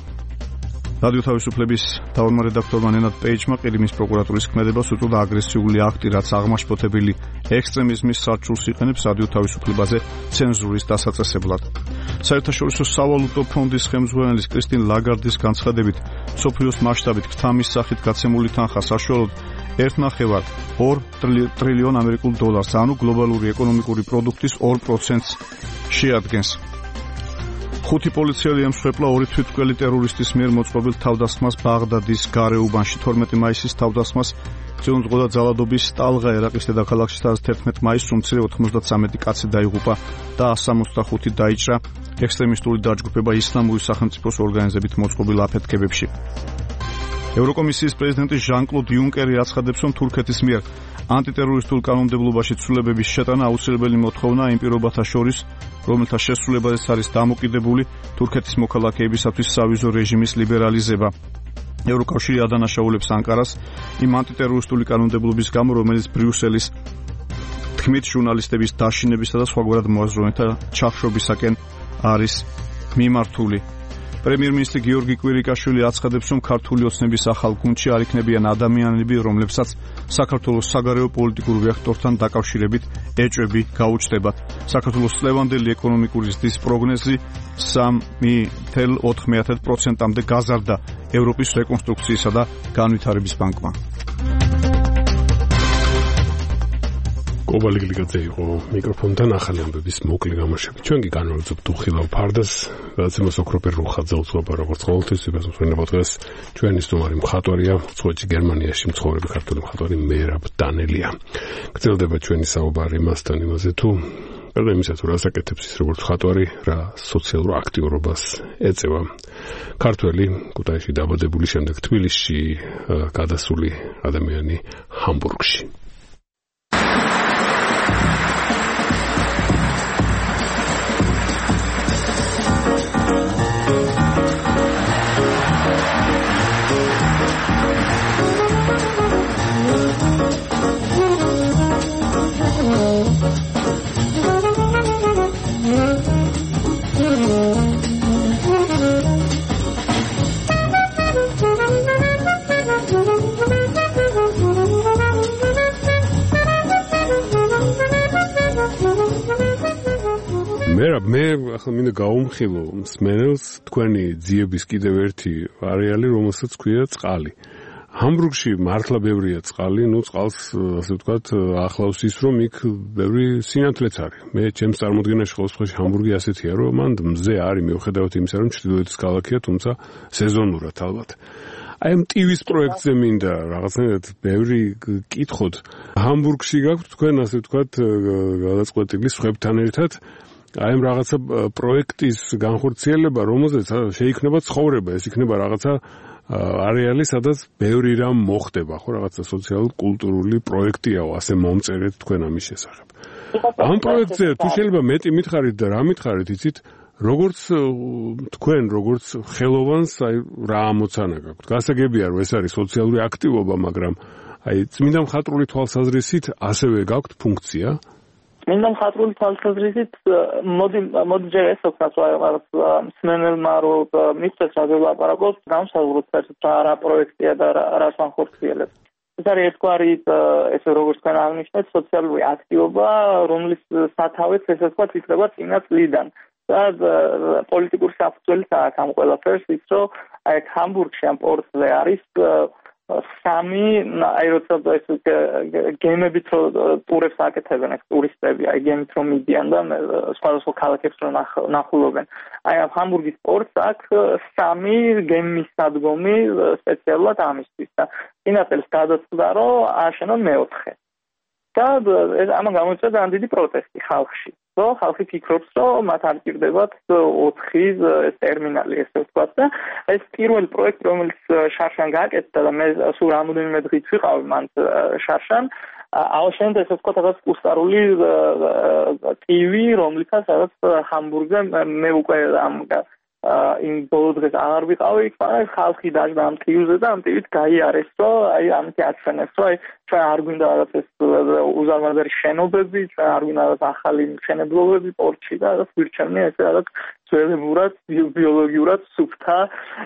რადიო თავისუფლების თავმჯდომარე რედაქტორმა ნენად პეიჯმა ყირიმის პროკურატურის ქმედებას უწოდა აგრესიული აქტი, რაც აღმაშფოთებელი ექსტრემიზმის სარჩულს იყენებს რადიო თავისუფლებაზე ცენზურის დასაწესებლად. საერთაშორისო სავალუტო ფონდის ხელმძღვანელის კრისტინ ლაგარდის განცხადებით, სოფლიოს მასშტაბით ქთამის სახით გაცემული თანხა საშუალოდ ერთ ნახევარ ორ ტრილიონ ამერიკულ დოლარს, ანუ გლობალური ეკონომიკური პროდუქტის ორ პროცენტს შეადგენს. ხუთი პოლიციელი ემსხვერპლა ორი თვითმკვლელი ტერორისტის მიერ მოწყობილ თავდასხმას ბაღდადის გარეუბანში. თორმეტი მაისის თავდასხმას წეუნძღოდა ძალადობის ტალღა ერაყის დედაქალაქში და თერთმეტი მაისს უმცირე ოცდამეტი კაცი დაიღუპა და εκατს სამოცდახუთი დაიჭრა ექსტრემისტული დაჯგუფება ისლამური სახელმწიფოს ორგანიზებით მოწყობილ აფეთქებებში. ევროკომისიის პრეზიდენტი ჟან-კლოდ იუნკერი აცხადებს, რომ თურქეთის მიერ ანტიტერორისტულ კანონმდებლობაში ცვლილებების შეტანა აუცილებელი მოთხოვნა იმ პირობათა შორის, რომელთა შესრულებაზეც არის დამოკიდებული თურქეთის მოქალაქეებისათვის სავიზო რეჟიმის ლიბერალიზება. ევროკავშირი ადანაშაულებს ანკარას იმ ანტიტერორისტული კანონმდებლობის გამო, რომელიც ბრიუსელის თქმით ჟურნალისტების დაშინებისა და სხვაგვარად მოაზროვნეთა ჩახშობისაკენ არის მიმართული. პრემიერ-მინისტრი გიორგი კვირიკაშვილი აცხადებს, რომ ქართული ოცნების ახალ გუნდში არ იქნებიან ადამიანები, რომლებსაც საქართველოს საგარეო პოლიტიკურ ვექტორთან დაკავშირებით ეჭვები გაუჩნდებათ. საქართველოს წლევანდელი ეკონომიკური ზრდის პროგნოზი სამი წუთი ოთხ პროცენტამდე გაზარდა ევროპის რეკონსტრუქციისა და განვითარების ბანკმა. კობალიგაძე იყო მიკროფონთან ახალი ამბების მოკლე გამოშვები. ჩვენ კი განვავრცობთ უხილავ ფარდას, გადაცემას ოქროპერ რუხაძე უძღვება როგორც ყოველთვის, ვიბასმენებო დღეს ჩვენი სტუმარი მხატვარია, უცხოეთში გერმანიაში მცხოვრები ქართული მხატვარი მერაბ დანელია. გრძელდება ჩვენი საუბარი მასთან იმაზე, თუ ყველა იმისა თუ რას აკეთებს ის როგორც მხატვარი, რა სოციალურ აქტიურობას ეწევა. ქართველი ქუთაისში დაბადებული, შემდეგ თბილისში გადასული ადამიანი ჰამბურგში. მე ახლა მინდა გაუმხილო მსმენელს თქვენი ძიების კიდევ ერთი არეალი, რომელსაც ქვია წყალი. ჰამბურგში მართლა ბევრია წყალი, ნუ წყალს ასე ვთქვათ, ახლავს ის, რომ იქ ბევრი სინათლეც არის. მე ჩემს წარმოდგენაში ყოველთვის ჰამბურგი ასეთია, რომ მან მზე არის, მიუხედავად იმისა, რომ ჩრდილოეთის ქალაქია, თუმცა სეზონურად ალბათ. აი ამ ტივის პროექტზე მინდა რაღაცნაირად ბევრი კითხოთ. ჰამბურგში გაქვთ თქვენ ასე ვთქვათ, გადაწყვეტილი სხვებთან ერთად აი ამ რაღაცა პროექტის განხორციელება, რომელზეც შეიქმნება ცხოვრება, ეს იქნება რაღაცა არეალი, სადაც ბევრი რამ მოხდება, ხო, რაღაცა სოციალურ-კულტურული პროექტიაო, ასე მომწერეთ თქვენ ამის შესახებ. ამ პროექტზე თუ შეიძლება მეტი მითხარით და რა მითხარით, იცით, როგორც თქვენ, როგორც ხელოვანს, აი რა ამოცანა გაქვთ. გასაგებია, რომ ეს არის სოციალური აქტივობა, მაგრამ აი წმინდა მხატვრული თვალსაზრისით ასევე გაქვთ ფუნქცია. მინდა მხატვრული თვალსაზრისით მოდი მოდი ჯერ ეს ვქნათ, რაღაც მსმენელმა რომ მისცეს რა ვილაპარაკოთ, გამოსაუბროთ საერთოდ რა პროექტია და რა განხორციელებს. ეს არის ერთგვარი ესე როგორც თქვენ აღნიშნეთ, სოციალური აქტივობა, რომლის სათავეც ესე ვთქვათ იქნება წინა წლიდან. და პოლიტიკური საფუძველიც აქვს ამ ყველაფერს, ის რომ აი ჰამბურგში ამ პორტზე არის სამი აი როცა ეს გემებით რო ტურებს აკეთებენ ეს ტურისტები აი გემით რომ მიდიან და სხვადასხვა ქალაქებს რომ ნახულობენ აი ამ ჰამბურგის პორტს აქვს სამი გემის სადგომი სპეციალურად ამისთვის და წინა წელს გადაწყვიტა რომ ააშენონ მეოთხე და ამან გამოიწვია ძალიან დიდი პროტესტი ხალხში და ხალხი ფიქრობს რომ მათ არ ჭირდებათ ოთხი ტერმინალი ესე ვთქვათ და ეს პირველი პროექტი რომელიც შარშან გააკეთა და მე სულ რამოდენიმე დღით ვიყავი მან შარშან აუშენდა ესე ვთქვათ რაღაც კუსტარული ტივი რომლითაც რაღაც ჰამბურგზე მე უკვე ამ იმ ბოლო დღეს აღარ ვიყავი იქ მაგრამ ხალხი დაждდა ამ ტივზე და ამ ტივით გაიარეს რომ აი ამით აცენეს რომ აი ჩვენ არ გვინდა რაღაც ეს უზარმაზარი შენობები ჩვენ არ გვინდა რაღაც ახალი მშენებლობები პორტში და რაღაც ვირჩევნია ესე რაღაც ძველებურად ბიოლოგიურად სუფთა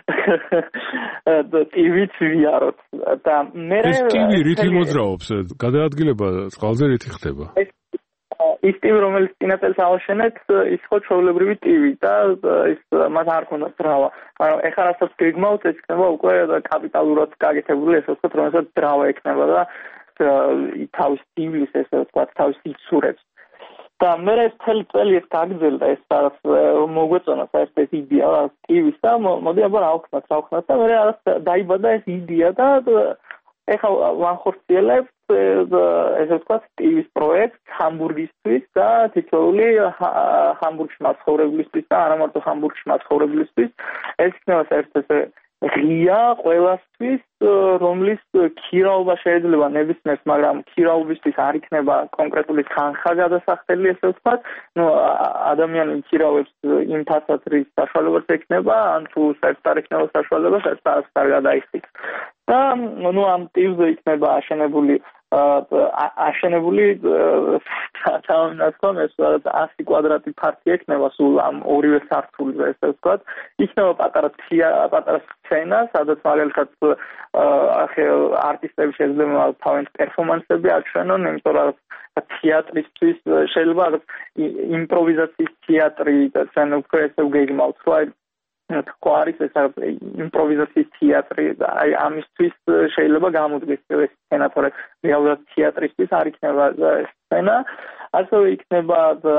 ტივით ვიაროთ და მე ეს ტივი რითი მოძრაობს გადაადგილება წყალზე რითი ხდება ის ტივი რომელიც წინა წელს ააშენეთ ის ხო ჩვეულებრივი ტივი და ის მათ არ ქონდა ძრავა მაგრამ ეხლა რასაც გეგმავთ ეს იქნება უკვე კაპიტალურად გაკეთებული ესე ვთქვათ რომელსაც ძრავა ექნება და თავის ტივის ესე ვთქვათ თავის იცურებს და მე ეს მთელი წელი ეს გაგრძელდა ეს რაღაც მოგვეწონა საერთოდ ეს იდეა ტივის და მოდი აბა რა ვქნათ რა ვქნათ და მე რაღაც დაიბადა ეს იდეა და ეხლა ვანხორციელებთ ესე ვთქვათ ტივის პროექტს ჰამბურგისთვის და თითოეული ჰამბურგში მაცხოვრებლისთვის და არა მარტო ჰამბურგში მაცხოვრებლისთვის ეს იქნება საერთოდ ესე ღია ყველასთვის რომლის ქირაობა შეიძლება ნებისმიერს მაგრამ ქირაობისთვის არ იქნება კონკრეტული თანხა გადასახდელი ესე ვთქვათ ნუ ადამიანი ქირაობს იმ თასათრის საშუალებაც ექნება ან თუ საერთოდ არ ექნება საშუალება საერთოდ არ გადაიხდის და ნუ ამ ტივზე იქნება აშენებული აშენებული თავისთავად ეს ასი კვადრატი ფართი ექნება სულ ამ ორივე სართულზე ესე ვთქვათ იქნება პატარა პატარა სცენა სადაც მაგალითად ახე არტისტები შეიძლება თავის პერფორმანსები აჩვენონ იმიტომ რომ თეატრისთვის შეიძლება იმპროვიზაციის თეატრი და სცენა უკვე ესე გეგმავთ რომ თქო არის ეს იმპროვიზაციის თეატრი და აი ამისთვის შეიძლება გამოდგეს ეს სცენა თორე რეალურად თეატრისთვის არ იქნება ეს სცენა ასევე იქნება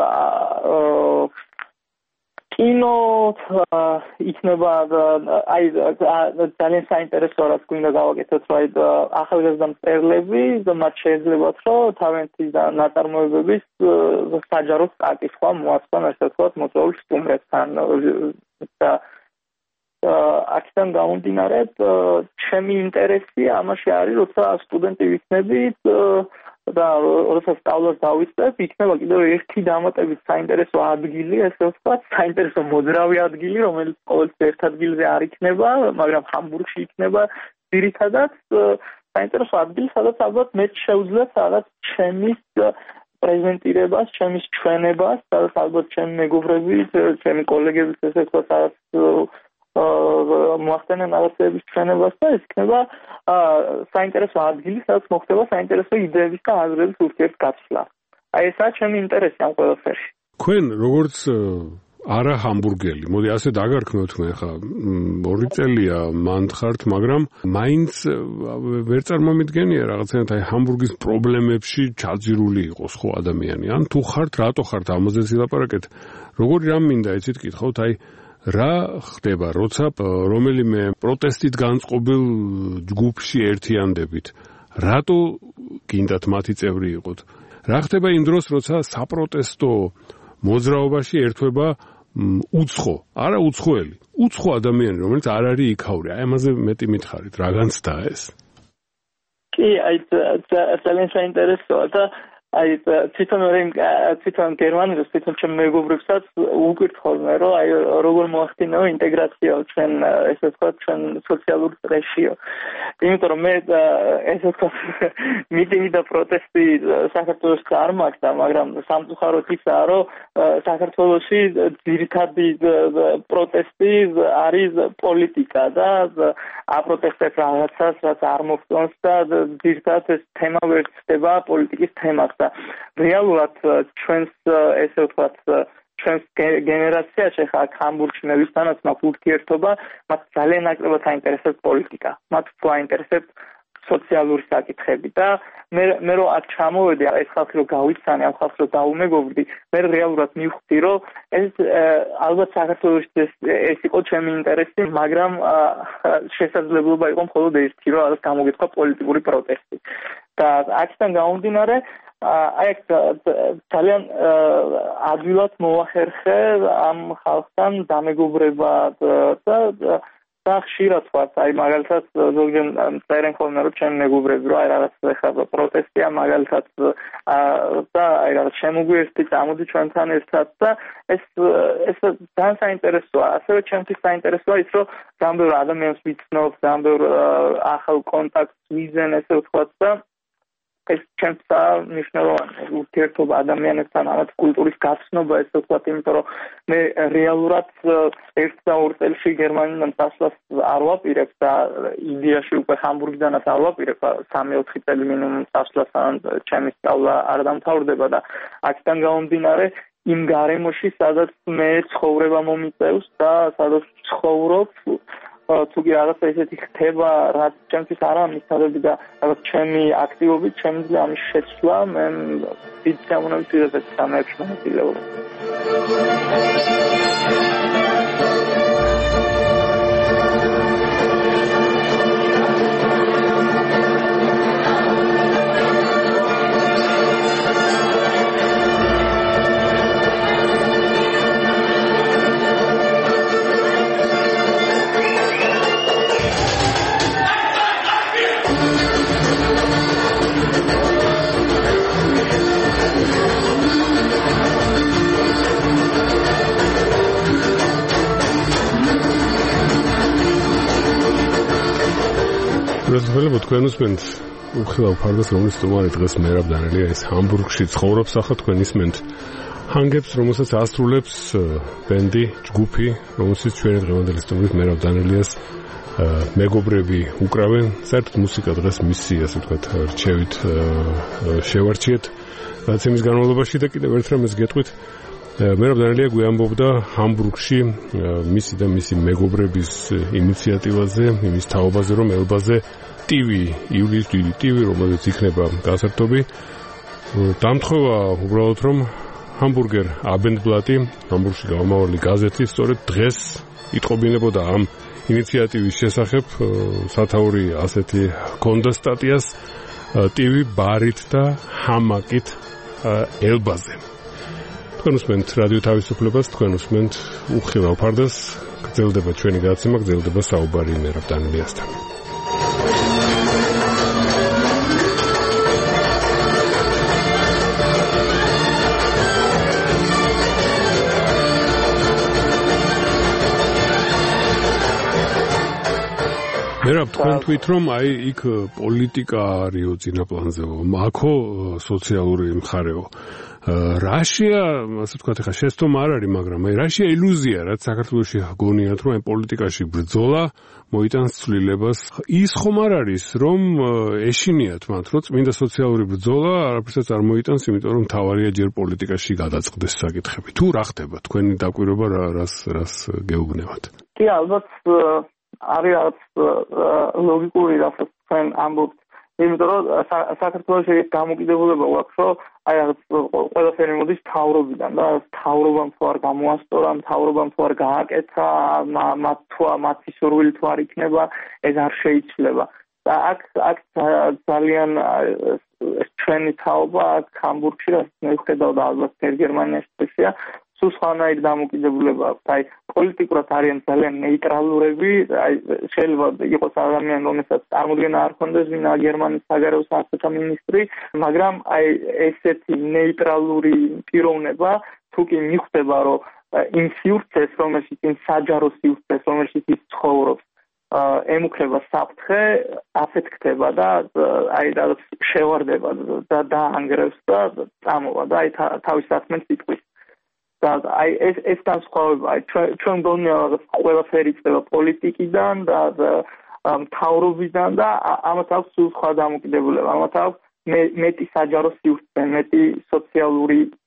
კინო იქნება აი ძალიან საინტერესო რაც გვინდა გავაკეთოთ რომ აი ახალგაზრდა მწერლები მათ შეეძლებათ რომ თავიანთი ნაწარმოებების საჯარო სტატისტიკა მოაწყონ ესე ვთქვათ მოწვეულ სტუმრებთან და აქედან გამომდინარე ჩემი ინტერესი ამაში არის როცა სტუდენტი ვიქნებით და როცა სწავლას დავიწყებ იქნება კიდევ ერთი დამატებით საინტერესო ადგილი ესე ვთქვათ საინტერესო მოძრავი ადგილი რომელიც ყოველთვის ერთ ადგილზე არ იქნება მაგრამ ჰამბურგში იქნება ძირითადად საინტერესო ადგილი სადაც ალბათ მე შეუძლებს სადაც ჩემის პრეზენტირებას ჩემის ჩვენებას სადაც ალბათ ჩემი მეგობრები ჩემი კოლეგები ესე ვთქვათ სადაც მოახდენენ რაღაცების ჩვენებას და ეს იქნება საინტერესო ადგილი, სადაც მოხდება საინტერესო იდეების და აზრების ურთიერთგაცვლა. აი ესაა ჩემი ინტერესი ამ ყველაფერში. თქვენ როგორც არა ჰამბურგელი, მოდი ასე დაგარქმევთ მე ხა ორი წელია მანდ ხართ, მაგრამ მაინც ვერ წარმომიდგენია რაღაცნაირად აი ჰამბურგის პრობლემებში ჩაძირული იყოს ხო ადამიანი. ან თუ ხართ, რატო ხართ ამაზე ვილაპარაკეთ? როგორი რამ მინდა იცით კითხავთ, აი რა ხდება, როცა რომელიმე პროტესტით განწყობილ ჯგუფში ერთიანდებით? რატო გინდათ მათი წევრი იყოთ? რა ხდება იმ დროს, როცა საპროტესტო მოძრაობაში ერთვება უცხო, არა უცხოელი, უცხო ადამიანი, რომელიც არ არის იქაური. აი ამაზე მეტი მითხარით, რა განცდა ეს? კი, აი ძალიან საინტერესოა და აი თვითონ თვითონ გერმანიაში თვითონ ჩემ მეგობრებსაც უკვირთხავენ რომ აი როგორ მოახდინეო ინტეგრაცია ჩვენ ესე ვთქვათ ჩვენ სოციალურ წრეშიო იმიტომ რომ მე ესე ვთქვათ მიტინგი და პროტესტი საქართველოს არ მაქვს მაგრამ სამწუხაროდ ისაა რომ საქართველოში ძირითადი პროტესტი არის პოლიტიკა და აპროტესტებს რაღაცას რაც არ მოგწონს და ძირითადად ეს თემა ვერ ხდება პოლიტიკის თემას რეალურად ჩვენს ესე ვთქვათ ჩვენს გენერაციაში ხა ჰამბურგში მევისთანაც მაქვს ურთიერთობა, მათ ძალიან ნაკლებად აინტერესებს პოლიტიკა. მათ უფრო აინტერესებს სოციალური საკითხები და მე მე რო აქ ჩამოვედი, ეს ხალხი რო გავიცანი, ამ ხალხს რო დაუმეგობრდი, მე რეალურად მივხვდი, რომ ეს ალბათ საქართველოს ეს ეს იყო ჩემი ინტერესი, მაგრამ შესაძლებლობა იყო მხოლოდ ერთი, რომ რაღაც გამოგეთხა პოლიტიკური პროტესტი. და აქედან გამომდინარე, აი ეს ძალიან ადვილად მოახერხე ამ ხალხთან დამეგობრება და და ხშირად ვარ, აი მაგალითად ზოგჯერ წერენ ხოლმე რომ ჩემი მეგობრები რომ აი რაღაც ხება პროტესტია მაგალითად და აი რაღაც შემოგვიერთდი, წამოდი ჩვენთან ერთად და ეს ეს ძალიან საინტერესოა. ასევე ჩემთვის საინტერესოა ის რომ ძალიან ბევრ ადამიანს ვიცნობ, ძალიან ბევრ ახალ კონტაქტს ვიზენ, ესე ვთქვათ და ეს ჩემთვის მნიშვნელოვანია ურთიერთობა ადამიანებთან, ამათ კულტურის გაცნობა, ესე ვთქვათ, იმიტომ რომ მე რეალურად ერთ და ორ წელში გერმანიიდან წასვლას არ ვაპირებ და იდეაში უკვე ჰამბურგიდანაც არ ვაპირებ სამი ოთხი წელი მინიმუმ წასვლას, ჩემი სწავლა არ დამთავრდება და აქედან გამომდინარე იმ გარემოში, სადაც მე ცხოვრება მომიწევს და სადაც ცხოვრობ, თუ კი რაღაცა ესეთი ხდება, რაც ჩემთვის არაა მისაღები და რაღაც ჩემი აქტივობით, ჩემი ამის შეცვლა, მე დიდ სამონებს ვიღებ ეს სამეებში მონაწილეობა. რასაკვირველია თქვენ უსმენთ უხილავ ფარდას, რომელიც თუმარი დღეს მერაბ დანელია ის ჰამბურგში ცხოვრობს, ახლა თქვენ ისმენთ ჰანგებს, რომელსაც ასრულებს ბენდი, ჯგუფი, რომელსაც ჩვენი დღევანდელი სტუმრის მერაბ დანელიას მეგობრები უკრავენ. საერთოდ მუსიკა დღეს მისი, ასე ვთქვათ, რჩევით შევარჩიეთ რაცემის განმავლობაში და კიდევ ერთ რამეს გეტყვით. მერაბ დანელია გვიამბობდა ჰამბურგში მისი და მისი მეგობრების ინიციატივაზე, იმის თაობაზე, რომ ელბაზე ტივი, იulis დიდი ტივი, რომელიც იქნება გასართობი. დამთხოვა უბრალოდ რომ ჰამბურგერ აბენდბლატი, ჰამბურგში გამომავალი გაზეთი, სწორედ დღეს იტყობინებოდა ამ ინიციატივის შესახებ, სათაური ასეთი ჰქონდა სტატიას, ტივი ბარით და ჰამაკით ელბაზე. თქვენ უსმენთ რადიო თავისუფლებას, თქვენ უსმენთ უხილავ ფარდას, გრძელდება ჩვენი გადაცემა, გრძელდება საუბარი მერაბ დანელიასთან. მერაბ, თქვენ თვით რომ აი იქ პოლიტიკა არისო წინა პლანზეო, აქო სოციალური მხარეო. რაშია, ასე ვთქვათ, ხა შეცდომა არ არის, მაგრამ აი რაშია ილუზია, რაც საქართველოში გონიათ, რომ აი პოლიტიკაში ბრძოლა მოიტანს ცვლილებას. ის ხომ არ არის, რომ ეშინიათ მათ, რომ წმინდა სოციალური ბრძოლა არაფერსაც არ მოიტანს, იმიტომ რომ თავარია ჯერ პოლიტიკაში გადაწყდეს საკითხები. თუ რა ხდება, თქვენი დაკვირვება რას რას გეუბნებათ? კი, ალბათ არის რაღაც ლოგიკური, რასაც თქვენ ამბობთ. იმიტომ რომ საქართველოში გამოკიდებულება გვაქვს, რომ აი რაღაც ყველაფერი მოდის მთავრობიდან და მთავრობამ თუ არ გამოასწორა, მთავრობამ თუ არ გააკეთა, მათ თუ მათი სურვილი თუ არ იქნება, ეს არ შეიძლება. და აქ აქ ძალიან ჩვენი თაობა აქ ჰამბურგში, რაც მე ვხედავ და ალბათ ერთ გერმანიაში სულ სხვანაირი დამოკიდებულება აქვს. აი პოლიტიკურად არიან ძალიან ნეიტრალურები, აი შეიძლება იყოს ადამიანი, რომელსაც წარმოდგენა არ ჰქონდეს, ვინა გერმანიის საგარეო საქმეთა მინისტრი, მაგრამ აი ესეთი ნეიტრალური პიროვნება თუ კი მიხვდება, რომ იმ სივრცეს, რომელშიც იმ საჯარო სივრცეს, რომელშიც ის ცხოვრობს, ემუქრება საფრთხე, აფეთქდება და აი რაღაც შევარდება და დაანგრევს და წამოვა და აი თავის საქმეს იტყვის. და აი ეს ეს განსხვავება, აი ჩვენ გონია რაღაც ყველაფერი ხდება პოლიტიკიდან და მთავრობიდან და ამათ აქვს სულ სხვა დამოკიდებულება. ამათ აქვს მეტი საჯარო სივრცე, მეტი სოციალური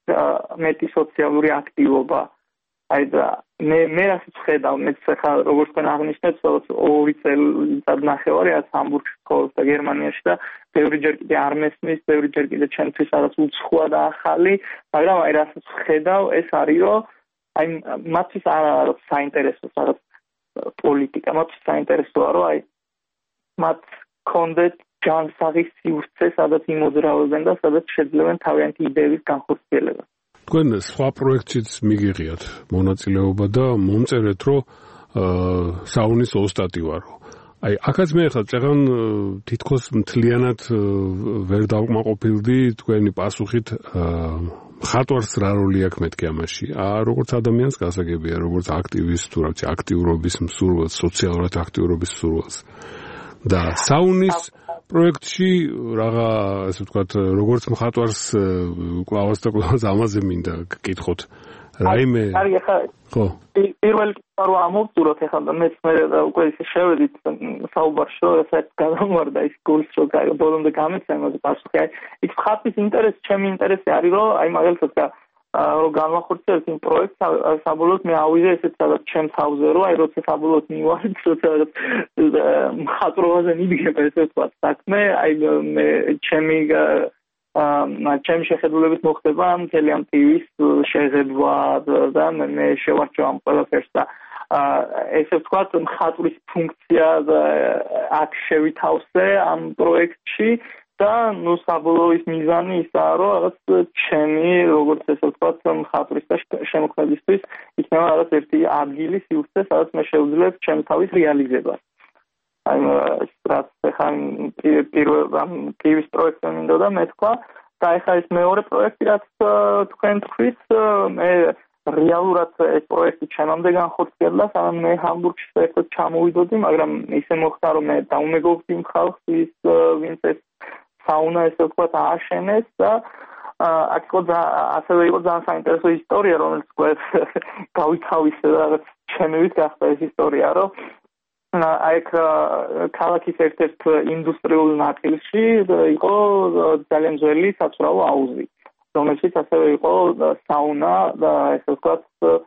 მეტი სოციალური აქტივობა. აი და მე მე რასაც ხედავ, მეც ხა როგორც თქვენ აღნიშნეთ, ორი წელიწად ნახევარი რაც ჰამბურგში ცხოვრობ და გერმანიაში და ბევრიჯერ კიდე არ მესმის, ბევრიჯერ კიდე ჩემთვის რაღაც უცხოა და ახალი, მაგრამ აი რასაც ხედავ, ეს არის რომ აი მათთვის არ საინტერესო რაღაც პოლიტიკა, მათთვის საინტერესოა რომ აი მათ კონდეთ ჯანსაღის სივრცე, სადაც იმოძრავებენ და სადაც შეძლებენ თავიანთი იდეების განხორციელება. თქვენ სხვა პროექტშიც მიგიღიათ მონაწილეობა და მომწერეთ, რომ საუნის ოსტატი ვარო. აი, აქაც მე ხა წეგან თითქოს მთლიანად ვერ დავკმაყოფილდი თქვენი პასუხით მხატვარს რა როლი აქვს მეთქი ამაში. აა როგორც ადამიანს გასაგებია, როგორც აქტივისტ თუ რაღაც აქტიურობის მსურველს, სოციალურად აქტიურობის მსურველს. და საუნის პროექტში რაღაცა ასე ვთქვათ, როგორც მხატვარს კლავას და კლავას ამაზე მინდა გკითხოთ. რაიმე არის ახლა ხო პირველ რო ამოვწუროთ ახლა მეც მე უკვე ისე შევედით საუბარში რომ ესეც გამომარდა ის გულს რომ ბოლომდე გამეცა იმაზე პასუხი. აი იქ ხალხის ინტერესი, ჩემი ინტერესი არის რომ აი მაგალითად რომ განვახორციელოთ იმ პროექტს, საბოლოოდ მე ავიდე ესეც სადაც ჩემს თავზე რომ აი როცა საბოლოოდ მივარდ, როცა მხატვრობაზე მიდგება ესე ვთქვათ საქმე, აი მე ჩემი ჩემი შეხედულებით მოხდება მთელი ამ ტივის შეღებვა და მე შევარჩევ ამ ყველაფერს და ესე ვთქვათ მხატვრის ფუნქცია აქ შევითავსე ამ პროექტში და ნუ საბოლოო ის მიზანი ისაა რომ რაღაც ჩემი როგორც ესე ვთქვათ მხატვრის და შემოქმედისთვის იქნება რაღაც ერთი ადგილი სივრცე სადაც მე შევძლებ ჩემ თავის რეალიზებას. აი რაც ხან პირველ ტივის პროექტზე მინდოდა მეთქვა და ახლა ეს მეორე პროექტი რაც თქვენ თქვით მე რეალურად ეს პროექტი ჩემამდე განხორციელდა, სანამ მე ჰამბურგში საერთოდ ჩამოვიდოდი, მაგრამ ისე მოხდა რომ მე დაუმეგობრდი იმ ხალხს ვის ვინც ეს საუნა ესე ვთქვათ ააშენეს და აქ იყო ასევე იყო ძალიან საინტერესო ისტორია რომელიც გვეს გავითავისე და რაღაც ჩემივით გახდა ეს ისტორია რომ აი ქალაქის ერთ-ერთ ინდუსტრიულ ნაწილში იყო ძალიან ძველი საცურაო აუზი, რომელშიც ასევე იყო საუნა და ესე ვთქვათ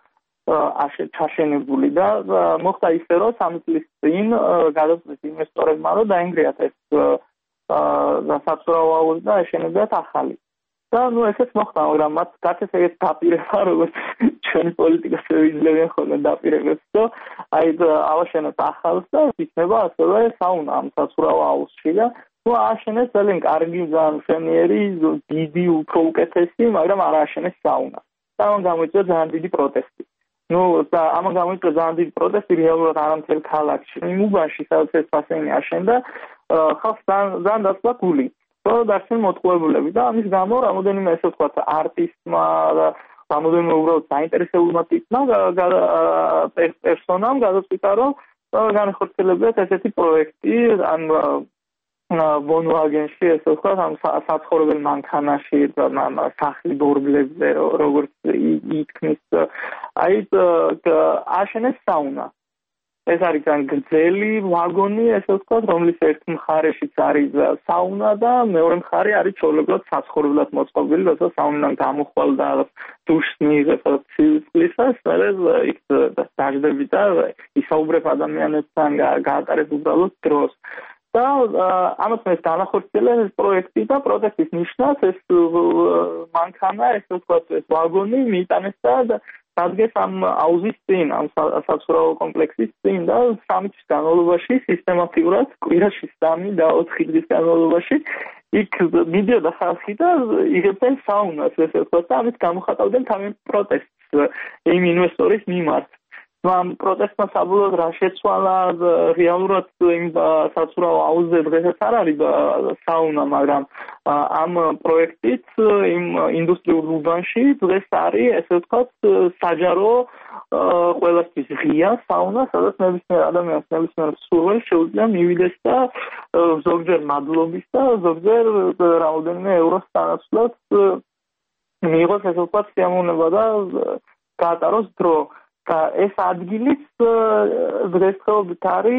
ჩაშენებული და მოხდა ისე რომ სამი წლის წინ გადაწყვიტეს ინვესტორებმა რომ დაენგრიათ ეს საცურაო აუზი და აშენებდათ ახალი. და ნუ ესეც მოხდა, მაგრამ მათ გაკეთეს ეგეთ დაპირება, როგორც ჩვენი პოლიტიკას ვიძლებიან ხოლმე დაპირებებს, და აი ავაშენოთ ახალს და იქნება ასევე საუნა ამ საცურაო აუზში და ნუ ააშენეს ძალიან კარგი, ძალიან მშვენიერი, დიდი, უფრო უკეთესი, მაგრამ არ ააშენეს საუნა. და ამან გამოიწვია ძალიან დიდი პროტესტი. ნუ და ამან გამოიწვია ძალიან დიდი პროტესტი რეალურად არა მთელ ქალაქში, იმ უბანში, სადაც ეს ბასეინი აშენდა, ხალხს ძალიან დაწვა გული. დარჩენ მოტყუებულები და ამის გამო რამოდენიმე ესე ვთქვათ არტისტმა და რამოდენიმე უბრალოდ საინტერესებულმა ტიპმა პერსონამ გადაწყვიტა რომ განხორციელებიათ ესეთი პროექტი ან ვონვაგენში ესე ვთქვათ ამ საცხოვრებელ მანქანაში სახლი ბორბლებზე როგორც ითქმის აი აშენეს საუნა. ეს არის ძალიან გრძელი ვაგონი, ესე ვთქვათ, რომლის ერთ მხარეშიც არის საუნა და მეორე მხარე არის ჩვეულებრივად საცხოვრებლად მოწყობილი, როცა საუნიდან გამოხვალ და დუშს მიიღებ ცივისყლისას, მერე იქ დაждები და ისაუბრებ ადამიანებთან, გაატარებ უბრალოდ დროს. და ამას მე განახორციელე ეს პროექტი და პროტესტის ნიშნად ეს მანქანა, ესე ვთქვათ, ეს ვაგონი მიიტანეს და ადგეს ამ აუზის წინ, ამ საცურაო კომპლექსის წინ და სამი წლის განმავლობაში სისტემატურად კვირაში სამი და ოთხი დღის განმავლობაში იქ მიდიოდა ხალხი და იღებდნენ საუნას, ესე ვთქვათ, და ამით გამოხატავდნენ თავიანთ პროტესტს იმ ინვესტორის მიმართ. ამ პროტესტმა საბოლოოდ რა შეცვალა, რეალურად იმ საცურაო აუზზე დღესაც არ არის საუნა, მაგრამ ამ პროექტით იმ ინდუსტრიულ უბანში დღეს არის, ესე ვთქვათ, საჯარო ყველასთვის ღია საუნა, სადაც ნებისმიერ ადამიანს, ნებისმიერ მსურველს შეუძლია მივიდეს და ზოგჯერ მადლობის და ზოგჯერ რამოდენიმე ევროს თანაცვლად მიიღოს, ესე ვთქვათ, სიამოვნება და გაატაროს დრო. ეს ადგილიც დღესდღეობით არის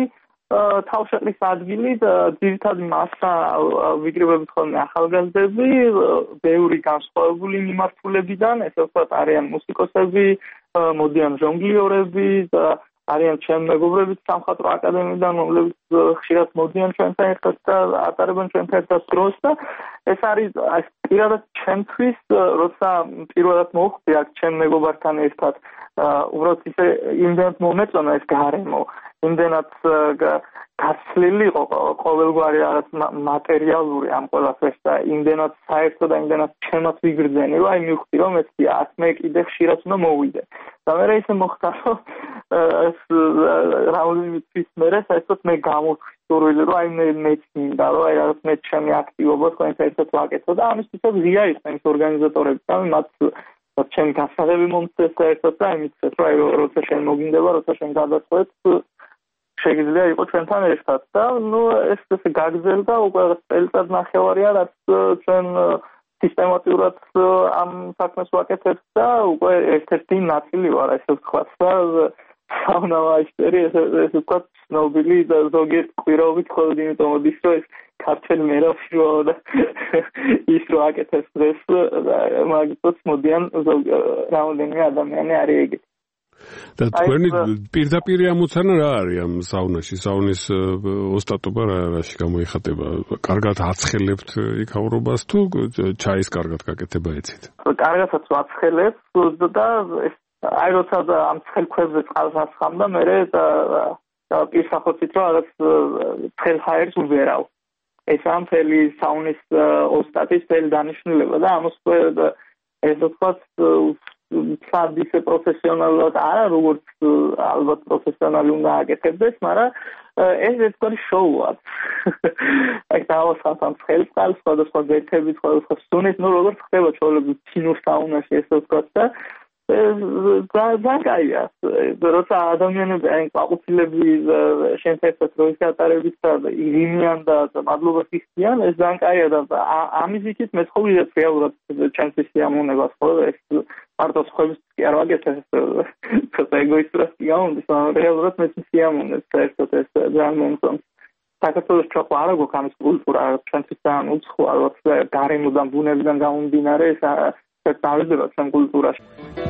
თავშეყრის ადგილი ძირითადი მასა ვიგრებებით ხოლმე ახალგაზრდები, ბევრი განსხვავებული მიმართულებიდან, ესე ვთქვათ, არიან მუსიკოსები, მოდიან ჟონგლიორები, არიან ჩემი მეგობრები სამხატვრო აკადემიიდან, რომლებიც ხშირად მოდიან ჩვენთან ერთად და ატარებენ ჩვენთან ერთად დროს და ეს არის პირადად ჩემთვის, როცა პირველად მოხვდი აქ ჩემ მეგობართან ერთად, უბრალოდ ისე იმდენად მომეწონა ეს გარემო, იმდენად გაცლილი იყო ყოველგვარი რაღაც მატერიალური ამ ყველაფერს და იმდენად საერთო და იმდენად ჩემად ვიგრძენი, რომ აი მივხვდი, რომ ეს აქ მე კიდე ხშირად უნდა მოვიდე. და მე ისე მოხდა, რომ ეს რაუნდში თვის მერე საერთოდ მე გამოვხდი სურვილი, რომ აი მე მეცინდა, რომ აი რაღაც მე ჩემი აქტივობა თქვენთან ერთად ვაკეთო და ამისთვისაც ღია იყვნენ ის ორგანიზატორები და მათ ჩემი გასაღები მომწეს საერთოდ და იმიცეს, რომ აი როცა შენ მოგინდება, როცა შენ გადაწყვეტ შეიძლება იყო ჩვენთან ერთად და ნუ ეს ესე გაგრძელდა უკვე წელიწად ნახევარია რაც ჩვენ სისტემატურად ამ საქმეს ვაკეთებთ და უკვე ერთ-ერთი ნაწილი ვარ ესე ვთქვათ და საუნავაისტერი ესე ვთქვათ ცნობილი და ზოგიერთ კვირაობით ხოლმე იმიტომ მოდის რომ ეს ქართული მერაფშო და ის რო აკეთებს დღეს მაგიტოს მოდიან რამდენიმე ადამიანი არის ეგეთი და თქვენი პირდაპირი ამოცანა რა არის ამ საუნაში? საუნის ოსტატობა რაში გამოიხატება? კარგად აცხელებთ იქაურობას თუ ჩაის კარგად გაკეთება ეცით? კარგადაც ვაცხელებ და აი როცა ამ ცხელქვებზე წყალს ასხამ და მე პირსახოცით რომ რაღაც ცხელ ჰაერს ვვერავ. ეს ამ მთელი საუნის ოსტატის მთელი დანიშნულება და ამას ეს ვთქვათ სად ისე პროფესიონალურად არა, როგორც ალბათ პროფესიონალი უნდა აკეთებდეს, მაგრამ ეს ერთგვარი შოუა. აი დავასხამთ ამ ცხელწყალს, სხვადასხვა გეთებით, სხვადასხვა სუნით, ნუ როგორც ხდება ჩვეულებრივ ჩინურ საუნაში, ესე ვთქვათ და ზაგაია, როცა ადამიანები აი ყვაყუცილები შენთან ერთად როის გატარებით და იღიმიან და მადლობას იხდიან, ეს ზანკაია და ამის იქით მე ხო ვიღებ რეალურად ჩემთვის სიამოვნებას, ხო ეს მარტო სხვების კი არ ვაგეთებ ცოტა ეგოისტურად გამომდის, მაგრამ რეალურად მე სიამოვნებს საერთოდ ეს ძალიან მომწონს. საქართველოს ჩაყვა არა გვაქვს ამის კულტურა, ჩვენთვის ძალიან უცხოა, როცა გარემოდან ბუნებიდან გამომდინარე ეს დავიდება ჩვენ კულტურაში.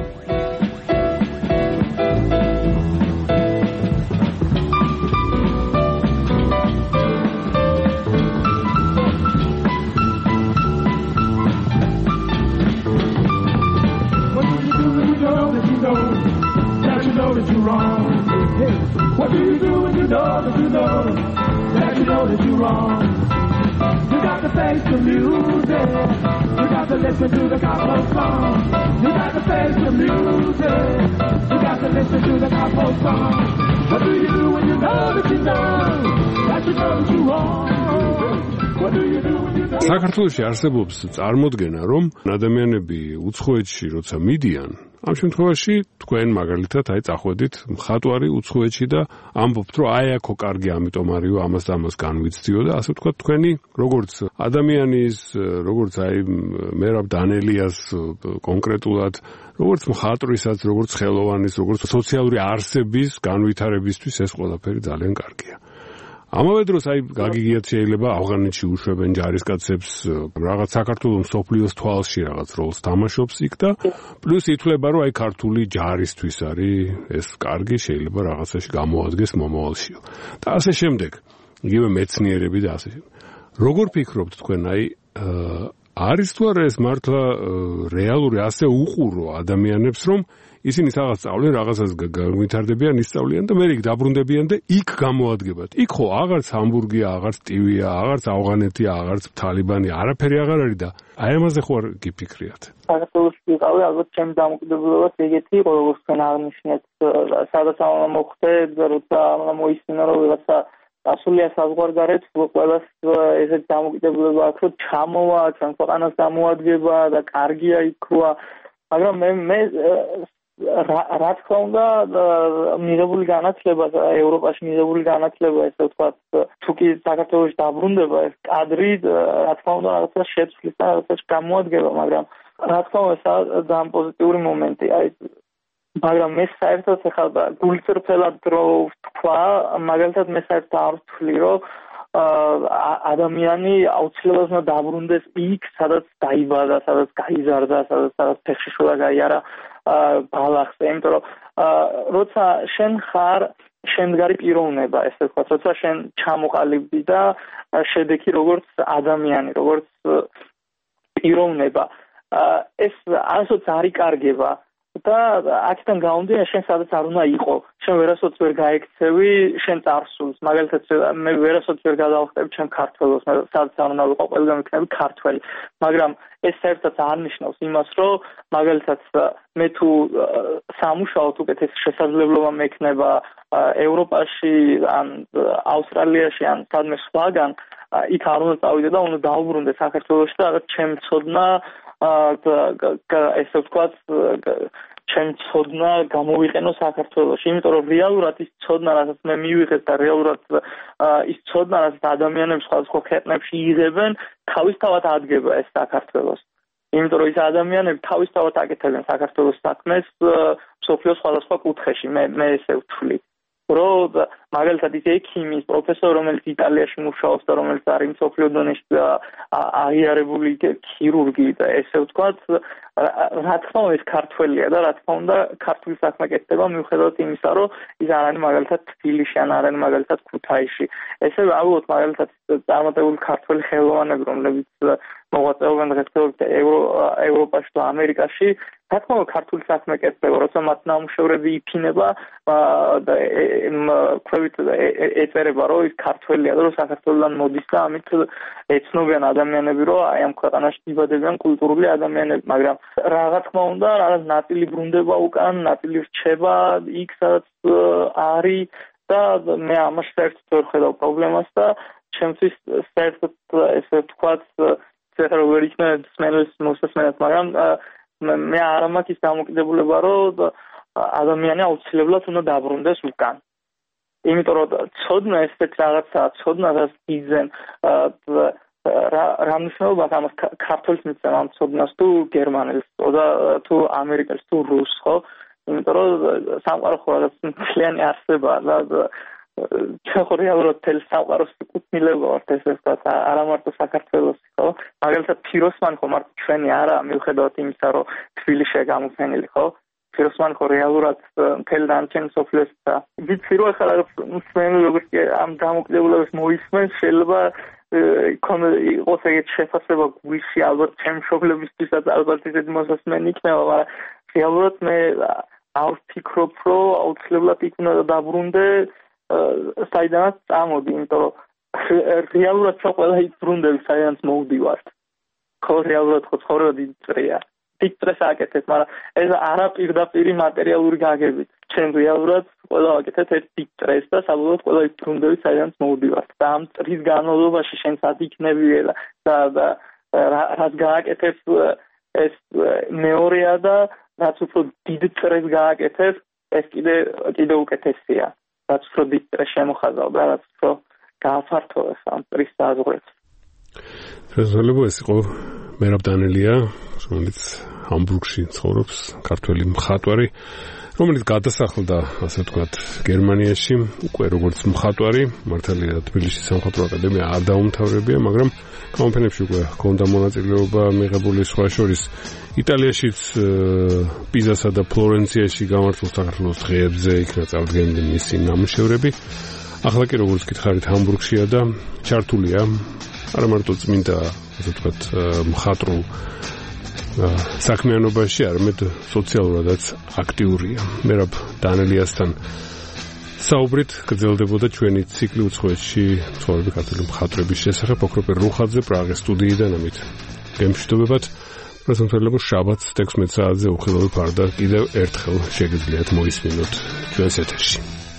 That you're wrong. Hey, what do you do when you know that you know that you know that you're wrong? You got to face the music. You got to listen to the capo song. You got to face the music. You got to listen to the capo song. What do you do when you know that you know that you know that you're wrong? What do you do when you know? საქართველოში არსებობს წარმოდგენა, რომ ადამიანები უცხოეთში როცა მიდიან ამ შემთხვევაში თქვენ მაგალითად აი წახვედით მხატვარი უცხოეთში და ამბობთ რომ აი აქო კარგი ამიტომ არისო ამას და ამას განვიცდიო და ასე ვთქვათ თქვენი როგორც ადამიანის როგორც აი მერაბ დანელიას კონკრეტულად როგორც მხატვრისაც როგორც ხელოვანის როგორც სოციალური არსების განვითარებისთვის ეს ყველაფერი ძალიან კარგია. ამავე დროს აი გაგიგიათ შეიძლება ავღანეთში უშვებენ ჯარისკაცებს რაღაც საქართველოს სოფლიოს თვალში რაღაც როლს თამაშობს იქ და პლუს ითვლება რომ აი ქართული ჯარისთვის არის ეს კარგი შეიძლება რაღაცაში გამოადგეს მომავალშიო და ასე შემდეგ იგივე მეცნიერები და ასე როგორ ფიქრობთ თქვენ აი არის თუ არა ეს მართლა რეალური ასე უყურო ადამიანებს რომ ისინი რაღაც სწავლენ, რაღაცას განვითარდებიან, ისწავლიან და მე იქ დაბრუნდებიან და იქ გამოადგებათ. იქ ხო აღარც ჰამბურგია, აღარც ტივია, აღარც ავღანეთია, აღარც თალიბანი, არაფერი აღარ არის და აი ამაზე ხო არ გიფიქრიათ? საქართველოში ვიყავი, ალბათ ჩემი დამოკიდებულებას ეგეთი იყო, როგორც თქვენ აღნიშნეთ, სადაც მოხდე, როცა მოისმინა რომ ვიღაცა ასულია საზღვარგარეთ, ყველას ესეთ დამოკიდებულება აქვს, რომ ჩამოვა, ჩვენ ქვეყანას გამოადგება და კარგია იქვა, მაგრამ მე მე რა თქმა უნდა მიღებული განათლება ევროპაში მიღებული განათლება ესე ვთქვათ თუ კი საქართველოში დაბრუნდება ეს კადრი რა თქმა უნდა რაღაცა შეცვლის და რაღაცა გამოადგება მაგრამ რა თქმა უნდა ძალიან პოზიტიური მომენტია აი მაგრამ მე საერთოდ ახლა გულწრფელად რო თქვა, მაგალითად მე საერთოდ არ ვთვლი, რომ ადამიანი აუცილებლად უნდა დაბრუნდეს იქ, სადაც დაიბადა, სადაც გაიზარდა, სადაც სადაც ფეხში შულა გაიარა ბალახზე, იმიტომ რომ როცა შენ ხარ შემდგარი პიროვნება, ესე ვთქვათ, როცა შენ ჩამოყალიბდი და შედეგი როგორც ადამიანი, როგორც პიროვნება, ეს არასოდეს არ იკარგება და აქედან გამომდინარე შენ სადაც არ უნდა იყო, შენ ვერასოდეს ვერ გაექცევი შენ წარსულს, მაგალითად მე ვერასოდეს ვერ გადავხტები ჩემ ქართველოს, სადაც არ უნდა ვიყო, ყველგან ვიქნები ქართველი, მაგრამ ეს საერთოდ არ ნიშნავს იმას, რომ მაგალითად მე თუ სამუშაოდ უკეთეს შესაძლებლობა მექნება ევროპაში ან ავსტრალიაში ან სადმე სხვაგან, იქ არ უნდა წავიდე და უნდა დავუბრუნდე საქართველოში და რაღაც ჩემ ცოდნა ესე ვთქვათ, ჩემ ცოდნა გამოვიყენო საქართველოში, იმიტომ რომ რეალურად ის ცოდნა, რასაც მე მივიღეთ და რეალურად ის ცოდნა, რასაც ადამიანები სხვადასხვა ქვეყნებში იღებენ, თავისთავად ადგება ეს საქართველოს. იმიტომ რომ ის ადამიანები თავისთავად აკეთებენ საქართველოს საქმეს მსოფლიოს სხვადასხვა კუთხეში, მე მე ესე ვთვლი. რომ მაგალითად ის ექიმის პროფესორი, რომელიც იტალიაში მუშაობს და რომელიც არის მსოფლიო დონეში აღიარებული ქირურგი და ესე ვთქვათ, რა თქმა უნდა ეს ქართველია და რა თქმა უნდა ქართული საქმე კეთდება მიუხედავად იმისა, რომ ის არ არის მაგალითად თბილისში ან არ არის მაგალითად ქუთაისში. ესე ავიღოთ მაგალითად წარმატებული ქართველი ხელოვანები, რომლებიც მოღვაწეობენ დღესდღეობით ევროპაში და ამერიკაში, რა თქმა უნდა ქართული საქმე კეთდება, როცა მათ ნამუშევრები იფინება და ქვევით ეწერება, რომ ის ქართველია და რომ საქართველოსთან მოდის და ამით ეცნობიან ადამიანები, რომ აი ამ ქვეყანაში იბადებიან კულტურული ადამიანები, მაგრამ რა თქმა უნდა, რაღაც ნაწილი ბრუნდება უკან, ნაწილი რჩება იქ, სადაც არის და მე ამაში საერთოდ ვერ ხედავ პრობლემას და ჩემთვის საერთოდ ესე ვთქვათ, ცერა ვერ იქნება სმენელს მოსასმენად, მაგრამ მე არ მაქვს ის დამოკიდებულება, რომ ადამიანი აუცილებლად უნდა დაბრუნდეს უკან. იმიტომ რომ ცოდნა ესეთ რაღაცაა, ცოდნა რაც იძენ რა მნიშვნელობა ამას ქართულს მიცემ ამ ცოდნას თუ გერმანელს და თუ ამერიკელს თუ რუსს, ხო? იმიტომ რომ სამყარო ხო რაღაც მთლიანი არსებაა და ჩვენ ხო რეალურად თელ სამყაროს კუთვნილება ვართ, ესე ვთქვათ, არა მარტო საქართველოსი, ხო? მაგალითად ფიროსმანი ხო მარტო ჩვენი არაა, მიუხედავად იმისა, რომ თბილისშია გამოფენილი, ხო? ფიროსმანი ხო რეალურად მთელ დანარჩენ მსოფლიოს და ვიცი რომ ახლა რაღაც მსმენელი როგორც ამ დამოკიდებულებას მოისმენს, შეიძლება იყოს ეგეთ შეფასება გულში, ალბათ ჩემ მშობლებისთვისაც ალბათ ესეთი მოსასმენი იქნება, მაგრამ რეალურად მე არ ვფიქრობ, რომ აუცილებლად იქ უნდა დაბრუნდე საიდანაც წამოდი, იმიტომ რომ რეალურად ხო ყველა იქ ბრუნდები, საიდანაც მოვდივართ. ხო რეალურად ხო ცხოვრება დიდ წრეა. დიდ წრეს აკეთებ, მაგრამ ეს არა პირდაპირი მატერიალური გაგებით. ჩვენ რეალურად ყველა აკეთებ ერთ დიდ წრეს და საბოლოოდ ყველა იქ ბრუნდები, საიდანაც მოვდივართ. და ამ წრის განმავლობაში შენ სად იქნები და და რაც გააკეთებ ეს მეორეა და რაც უფრო დიდ წრეს გააკეთებ, ეს კიდე კიდე უკეთესია. რაც უფრო დიდ წრეს შემოხაზავ და რაც უფრო გააფართო ამ წრის საზღვრებს. შესაძლოა ეს იყო მერაბ დანელია, რომელიც ჰამბურგში ცხოვრობს, ქართველი მხატვარი, რომელიც გადასახლდა, ასე ვთქვათ, გერმანიაში, უკვე როგორც მხატვარი, მართალია თბილისის სამხატვრო აკადემია არ დაუმთავრებია, მაგრამ კონფერენციებში უკვე ჰქონდა მონაწილეობა მიღებული, სხვა შორის იტალიაშიც, პიზასა და ფლორენციაში გამართულ საქართველოს დღეებზე იქნა წარდგენილი მისი ნამუშევრები. ახლა კი როგორც გითხარით, ჰამბურგშია და ჩართულია არა მარტო წმინდა, ასე ვთქვათ, მხატვრულ საქმიანობაში, არამედ სოციალურადაც აქტიურია. მერაბ დანელიასთან საუბრით გრძელდებოდა ჩვენი ციკლი უცხოეთში ცხოვრები ქართული მხატვრების შესახებ, ოქროპერ რუხაძე პრაღის სტუდიიდან ამით გემშვიდობებათ. პრესამთავრებო შაბათს თექვსმეტ საათზე უხილავი ფარდა კიდევ ერთხელ შეგიძლიათ მოისმინოთ ჩვენს ეთერში.